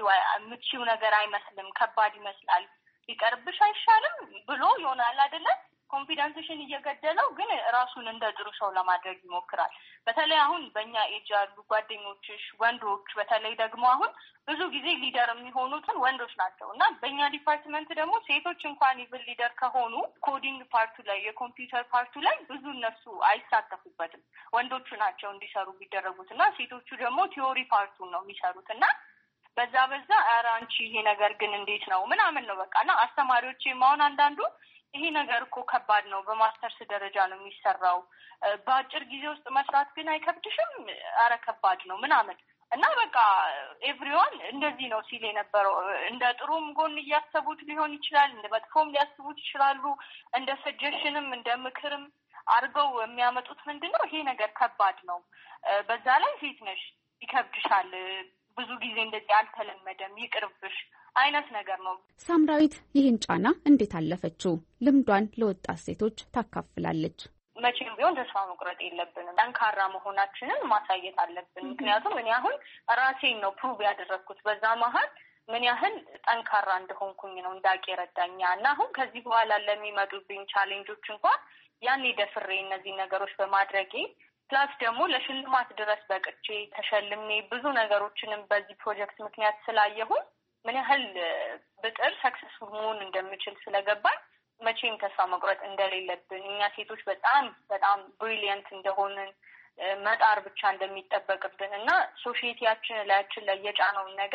ምቺው ነገር አይመስልም፣ ከባድ ይመስላል፣ ሊቀርብሽ አይሻልም ብሎ ይሆናል አይደለም። ኮንፊደንስሽን እየገደለው ግን ራሱን እንደ ጥሩ ሰው ለማድረግ ይሞክራል። በተለይ አሁን በእኛ ኤጅ ያሉ ጓደኞችሽ ወንዶች፣ በተለይ ደግሞ አሁን ብዙ ጊዜ ሊደር የሚሆኑትን ወንዶች ናቸው እና በእኛ ዲፓርትመንት ደግሞ ሴቶች እንኳን ይብል ሊደር ከሆኑ ኮዲንግ ፓርቱ ላይ የኮምፒውተር ፓርቱ ላይ ብዙ እነሱ አይሳተፉበትም። ወንዶቹ ናቸው እንዲሰሩ ቢደረጉት እና ሴቶቹ ደግሞ ቲዮሪ ፓርቱን ነው የሚሰሩት እና በዛ ኧረ አንቺ ይሄ ነገር ግን እንዴት ነው ምናምን ነው በቃ እና አስተማሪዎቼም አሁን አንዳንዱ ይሄ ነገር እኮ ከባድ ነው፣ በማስተርስ ደረጃ ነው የሚሰራው፣ በአጭር ጊዜ ውስጥ መስራት ግን አይከብድሽም? አረ ከባድ ነው ምናምን እና በቃ ኤቭሪዋን እንደዚህ ነው ሲል የነበረው። እንደ ጥሩም ጎን እያሰቡት ሊሆን ይችላል፣ እንደ መጥፎም ሊያስቡት ይችላሉ። እንደ ሰጀሽንም እንደ ምክርም አድርገው የሚያመጡት ምንድን ነው ይሄ ነገር ከባድ ነው፣ በዛ ላይ ሴት ነሽ፣ ይከብድሻል፣ ብዙ ጊዜ እንደዚህ አልተለመደም፣ ይቅርብሽ አይነት ነገር ነው። ሳምራዊት ይህን ጫና እንዴት አለፈችው? ልምዷን ለወጣት ሴቶች ታካፍላለች። መቼም ቢሆን ተስፋ መቁረጥ የለብንም። ጠንካራ መሆናችንን ማሳየት አለብን። ምክንያቱም እኔ አሁን ራሴን ነው ፕሩቭ ያደረግኩት። በዛ መሀል ምን ያህል ጠንካራ እንደሆንኩኝ ነው እንዳውቅ የረዳኛ እና አሁን ከዚህ በኋላ ለሚመጡብኝ ቻሌንጆች እንኳን ያኔ ደፍሬ እነዚህ ነገሮች በማድረጌ ፕላስ ደግሞ ለሽልማት ድረስ በቅቼ ተሸልሜ ብዙ ነገሮችንም በዚህ ፕሮጀክት ምክንያት ስላየሁን ምን ያህል ብጥር ሰክሰስፉል መሆን እንደምችል ስለገባኝ መቼም ተስፋ መቁረጥ እንደሌለብን እኛ ሴቶች በጣም በጣም ብሪሊየንት እንደሆንን መጣር ብቻ እንደሚጠበቅብን እና ሶሳይቲያችን ላያችን ላይ የጫነውን ነገር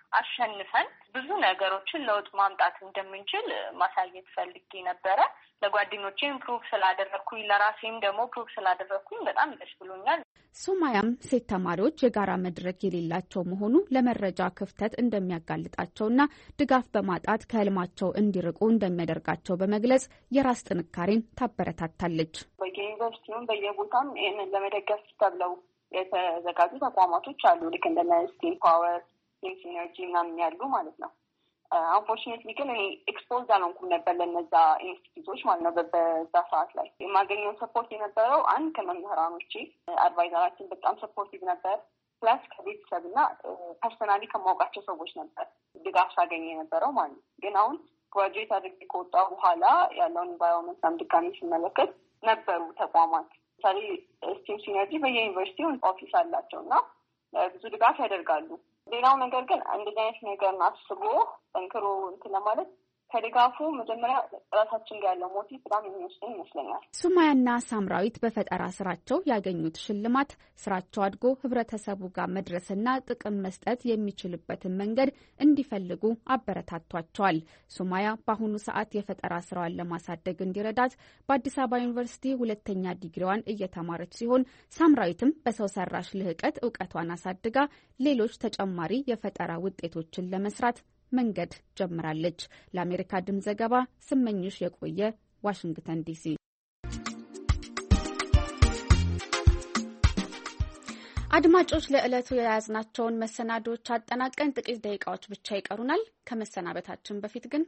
አሸንፈን ብዙ ነገሮችን ለውጥ ማምጣት እንደምንችል ማሳየት ፈልጌ ነበረ። ለጓደኞቼም ፕሩቭ ስላደረኩኝ ለራሴም ደግሞ ፕሩቭ ስላደረኩኝ በጣም ደስ ብሎኛል። ሱማያም ሴት ተማሪዎች የጋራ መድረክ የሌላቸው መሆኑ ለመረጃ ክፍተት እንደሚያጋልጣቸውና ድጋፍ በማጣት ከህልማቸው እንዲርቁ እንደሚያደርጋቸው በመግለጽ የራስ ጥንካሬን ታበረታታለች። በየዩኒቨርሲቲውም በየቦታም ይህንን ለመደገፍ ተብለው የተዘጋጁ ተቋማቶች አሉ። ልክ እንደነ ስቲም ፓወር፣ ስቲም ሲነርጂ ምናምን ያሉ ማለት ነው። አንፎርቹኔትሊ ግን እኔ ኤክስፖዝድ አልሆንኩም ነበር ለነዛ ኢንስቲትዩቶች ማለት ነው። በዛ ሰዓት ላይ የማገኘው ሰፖርት የነበረው አንድ ከመምህራኖቼ አድቫይዘራችን በጣም ሰፖርቲቭ ነበር። ፕላስ ከቤተሰብ እና ፐርሰናሊ ከማውቃቸው ሰዎች ነበር ድጋፍ ሳገኘ የነበረው ማለት ነው። ግን አሁን ግራጁዌት አድርጌ ከወጣ በኋላ ያለውን ኢንቫይሮንመንት ድጋሚ ስመለከት ነበሩ ተቋማት ለምሳሌ ስቲም ሲነርጂ በየዩኒቨርሲቲው ኦፊስ አላቸው እና ብዙ ድጋፍ ያደርጋሉ። ሌላው ነገር ግን እንደዚህ አይነት ነገር አስቦ ጠንክሮ እንትን ለማለት ከድጋፉ መጀመሪያ ራሳችን ጋር ያለው ሞቲቭ በጣም የሚወስደን ይመስለኛል። ሱማያና ሳምራዊት በፈጠራ ስራቸው ያገኙት ሽልማት ስራቸው አድጎ ህብረተሰቡ ጋር መድረስና ጥቅም መስጠት የሚችልበትን መንገድ እንዲፈልጉ አበረታቷቸዋል። ሱማያ በአሁኑ ሰዓት የፈጠራ ስራዋን ለማሳደግ እንዲረዳት በአዲስ አበባ ዩኒቨርሲቲ 2ኛ ዲግሪዋን እየተማረች ሲሆን ሳምራዊትም በሰው ሰራሽ ልህቀት እውቀቷን አሳድጋ ሌሎች ተጨማሪ የፈጠራ ውጤቶችን ለመስራት መንገድ ጀምራለች። ለአሜሪካ ድምፅ ዘገባ ስመኝሽ የቆየ ዋሽንግተን ዲሲ። አድማጮች ለዕለቱ የያዝናቸውን መሰናዶዎች አጠናቀን ጥቂት ደቂቃዎች ብቻ ይቀሩናል። ከመሰናበታችን በፊት ግን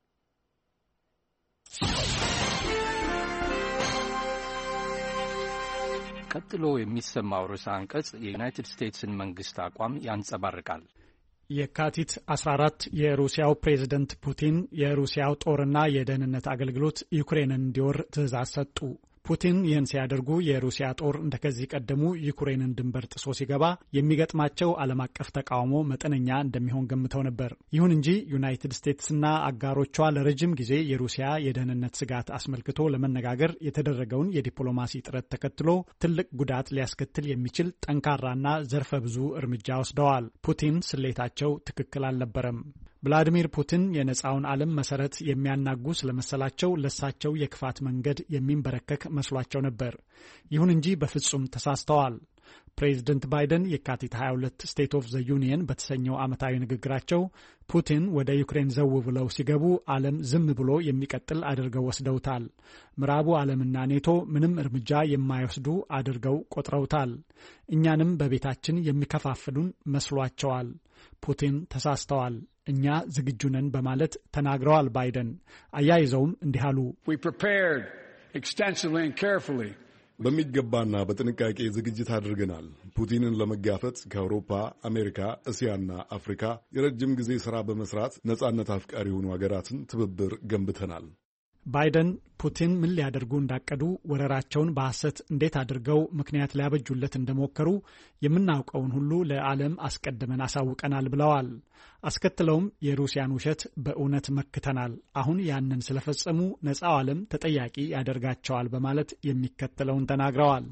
ቀጥሎ የሚሰማው ርዕሰ አንቀጽ የዩናይትድ ስቴትስን መንግስት አቋም ያንጸባርቃል። የካቲት 14 የሩሲያው ፕሬዝደንት ፑቲን የሩሲያው ጦርና የደህንነት አገልግሎት ዩክሬንን እንዲወር ትዕዛዝ ሰጡ። ፑቲን ይህን ሲያደርጉ የሩሲያ ጦር እንደከዚህ ቀደሙ ዩክሬንን ድንበር ጥሶ ሲገባ የሚገጥማቸው ዓለም አቀፍ ተቃውሞ መጠነኛ እንደሚሆን ገምተው ነበር። ይሁን እንጂ ዩናይትድ ስቴትስና አጋሮቿ ለረጅም ጊዜ የሩሲያ የደህንነት ስጋት አስመልክቶ ለመነጋገር የተደረገውን የዲፕሎማሲ ጥረት ተከትሎ ትልቅ ጉዳት ሊያስከትል የሚችል ጠንካራና ዘርፈ ብዙ እርምጃ ወስደዋል። ፑቲን ስሌታቸው ትክክል አልነበረም። ቭላዲሚር ፑቲን የነጻውን ዓለም መሰረት የሚያናጉ ስለመሰላቸው ለሳቸው የክፋት መንገድ የሚንበረከክ መስሏቸው ነበር። ይሁን እንጂ በፍጹም ተሳስተዋል። ፕሬዚደንት ባይደን የካቲት 22 ስቴት ኦፍ ዘ ዩኒየን በተሰኘው ዓመታዊ ንግግራቸው ፑቲን ወደ ዩክሬን ዘው ብለው ሲገቡ ዓለም ዝም ብሎ የሚቀጥል አድርገው ወስደውታል። ምዕራቡ ዓለምና ኔቶ ምንም እርምጃ የማይወስዱ አድርገው ቆጥረውታል። እኛንም በቤታችን የሚከፋፍሉን መስሏቸዋል። ፑቲን ተሳስተዋል። እኛ ዝግጁ ነን በማለት ተናግረዋል ባይደን። አያይዘውም እንዲህ አሉ። በሚገባና በጥንቃቄ ዝግጅት አድርገናል። ፑቲንን ለመጋፈጥ ከአውሮፓ፣ አሜሪካ፣ እስያና አፍሪካ የረጅም ጊዜ ሥራ በመስራት ነጻነት አፍቃሪ የሆኑ ሀገራትን ትብብር ገንብተናል። ባይደን ፑቲን ምን ሊያደርጉ እንዳቀዱ፣ ወረራቸውን በሐሰት እንዴት አድርገው ምክንያት ሊያበጁለት እንደሞከሩ የምናውቀውን ሁሉ ለዓለም አስቀድመን አሳውቀናል ብለዋል። አስከትለውም የሩሲያን ውሸት በእውነት መክተናል። አሁን ያንን ስለፈጸሙ ነፃው ዓለም ተጠያቂ ያደርጋቸዋል በማለት የሚከተለውን ተናግረዋል።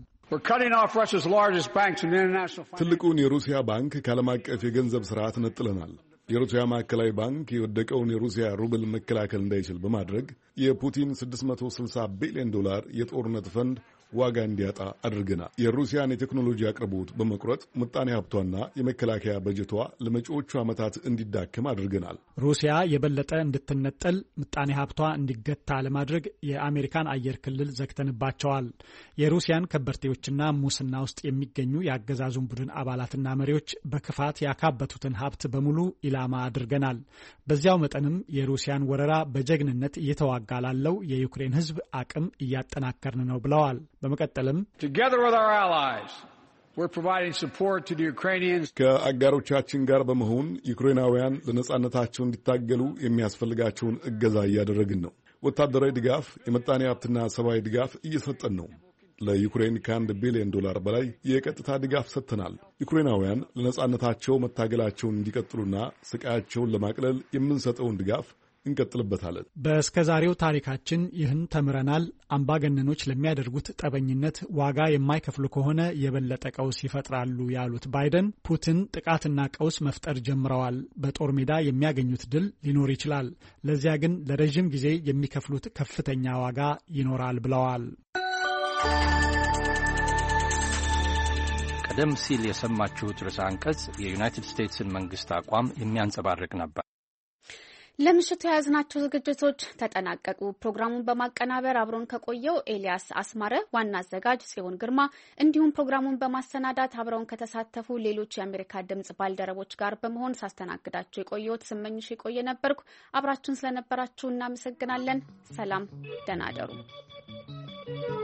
ትልቁን የሩሲያ ባንክ ከዓለም አቀፍ የገንዘብ ስርዓት ነጥለናል። የሩሲያ ማዕከላዊ ባንክ የወደቀውን የሩሲያ ሩብል መከላከል እንዳይችል በማድረግ የፑቲን $660 ቢሊዮን የጦርነት ፈንድ ዋጋ እንዲያጣ አድርገናል። የሩሲያን የቴክኖሎጂ አቅርቦት በመቁረጥ ምጣኔ ሀብቷና የመከላከያ በጀቷ ለመጪዎቹ ዓመታት እንዲዳከም አድርገናል። ሩሲያ የበለጠ እንድትነጠል ምጣኔ ሀብቷ እንዲገታ ለማድረግ የአሜሪካን አየር ክልል ዘግተንባቸዋል። የሩሲያን ከበርቴዎችና ሙስና ውስጥ የሚገኙ የአገዛዙን ቡድን አባላትና መሪዎች በክፋት ያካበቱትን ሀብት በሙሉ ኢላማ አድርገናል። በዚያው መጠንም የሩሲያን ወረራ በጀግንነት እየተዋጋ ላለው የዩክሬን ሕዝብ አቅም እያጠናከርን ነው ብለዋል። በመቀጠልም ከአጋሮቻችን ጋር በመሆን ዩክሬናውያን ለነጻነታቸው እንዲታገሉ የሚያስፈልጋቸውን እገዛ እያደረግን ነው። ወታደራዊ ድጋፍ፣ የመጣኔ ሀብትና ሰብአዊ ድጋፍ እየሰጠን ነው። ለዩክሬን $1 ቢሊዮን በላይ የቀጥታ ድጋፍ ሰጥተናል። ዩክሬናውያን ለነጻነታቸው መታገላቸውን እንዲቀጥሉና ስቃያቸውን ለማቅለል የምንሰጠውን ድጋፍ እንቀጥልበታለን። በእስከዛሬው ታሪካችን ይህን ተምረናል። አምባገነኖች ለሚያደርጉት ጠበኝነት ዋጋ የማይከፍሉ ከሆነ የበለጠ ቀውስ ይፈጥራሉ ያሉት ባይደን ፑቲን ጥቃትና ቀውስ መፍጠር ጀምረዋል። በጦር ሜዳ የሚያገኙት ድል ሊኖር ይችላል፣ ለዚያ ግን ለረዥም ጊዜ የሚከፍሉት ከፍተኛ ዋጋ ይኖራል ብለዋል። ቀደም ሲል የሰማችሁት ርዕሰ አንቀጽ የዩናይትድ ስቴትስን መንግስት አቋም የሚያንጸባርቅ ነበር። ለምሽቱ የያዝናቸው ዝግጅቶች ተጠናቀቁ። ፕሮግራሙን በማቀናበር አብሮን ከቆየው ኤልያስ አስማረ፣ ዋና አዘጋጅ ጽዮን ግርማ እንዲሁም ፕሮግራሙን በማሰናዳት አብረውን ከተሳተፉ ሌሎች የአሜሪካ ድምጽ ባልደረቦች ጋር በመሆን ሳስተናግዳችሁ የቆየሁት ስመኝሽ የቆየ ነበርኩ። አብራችሁን ስለነበራችሁ እናመሰግናለን። ሰላም፣ ደህና እደሩ።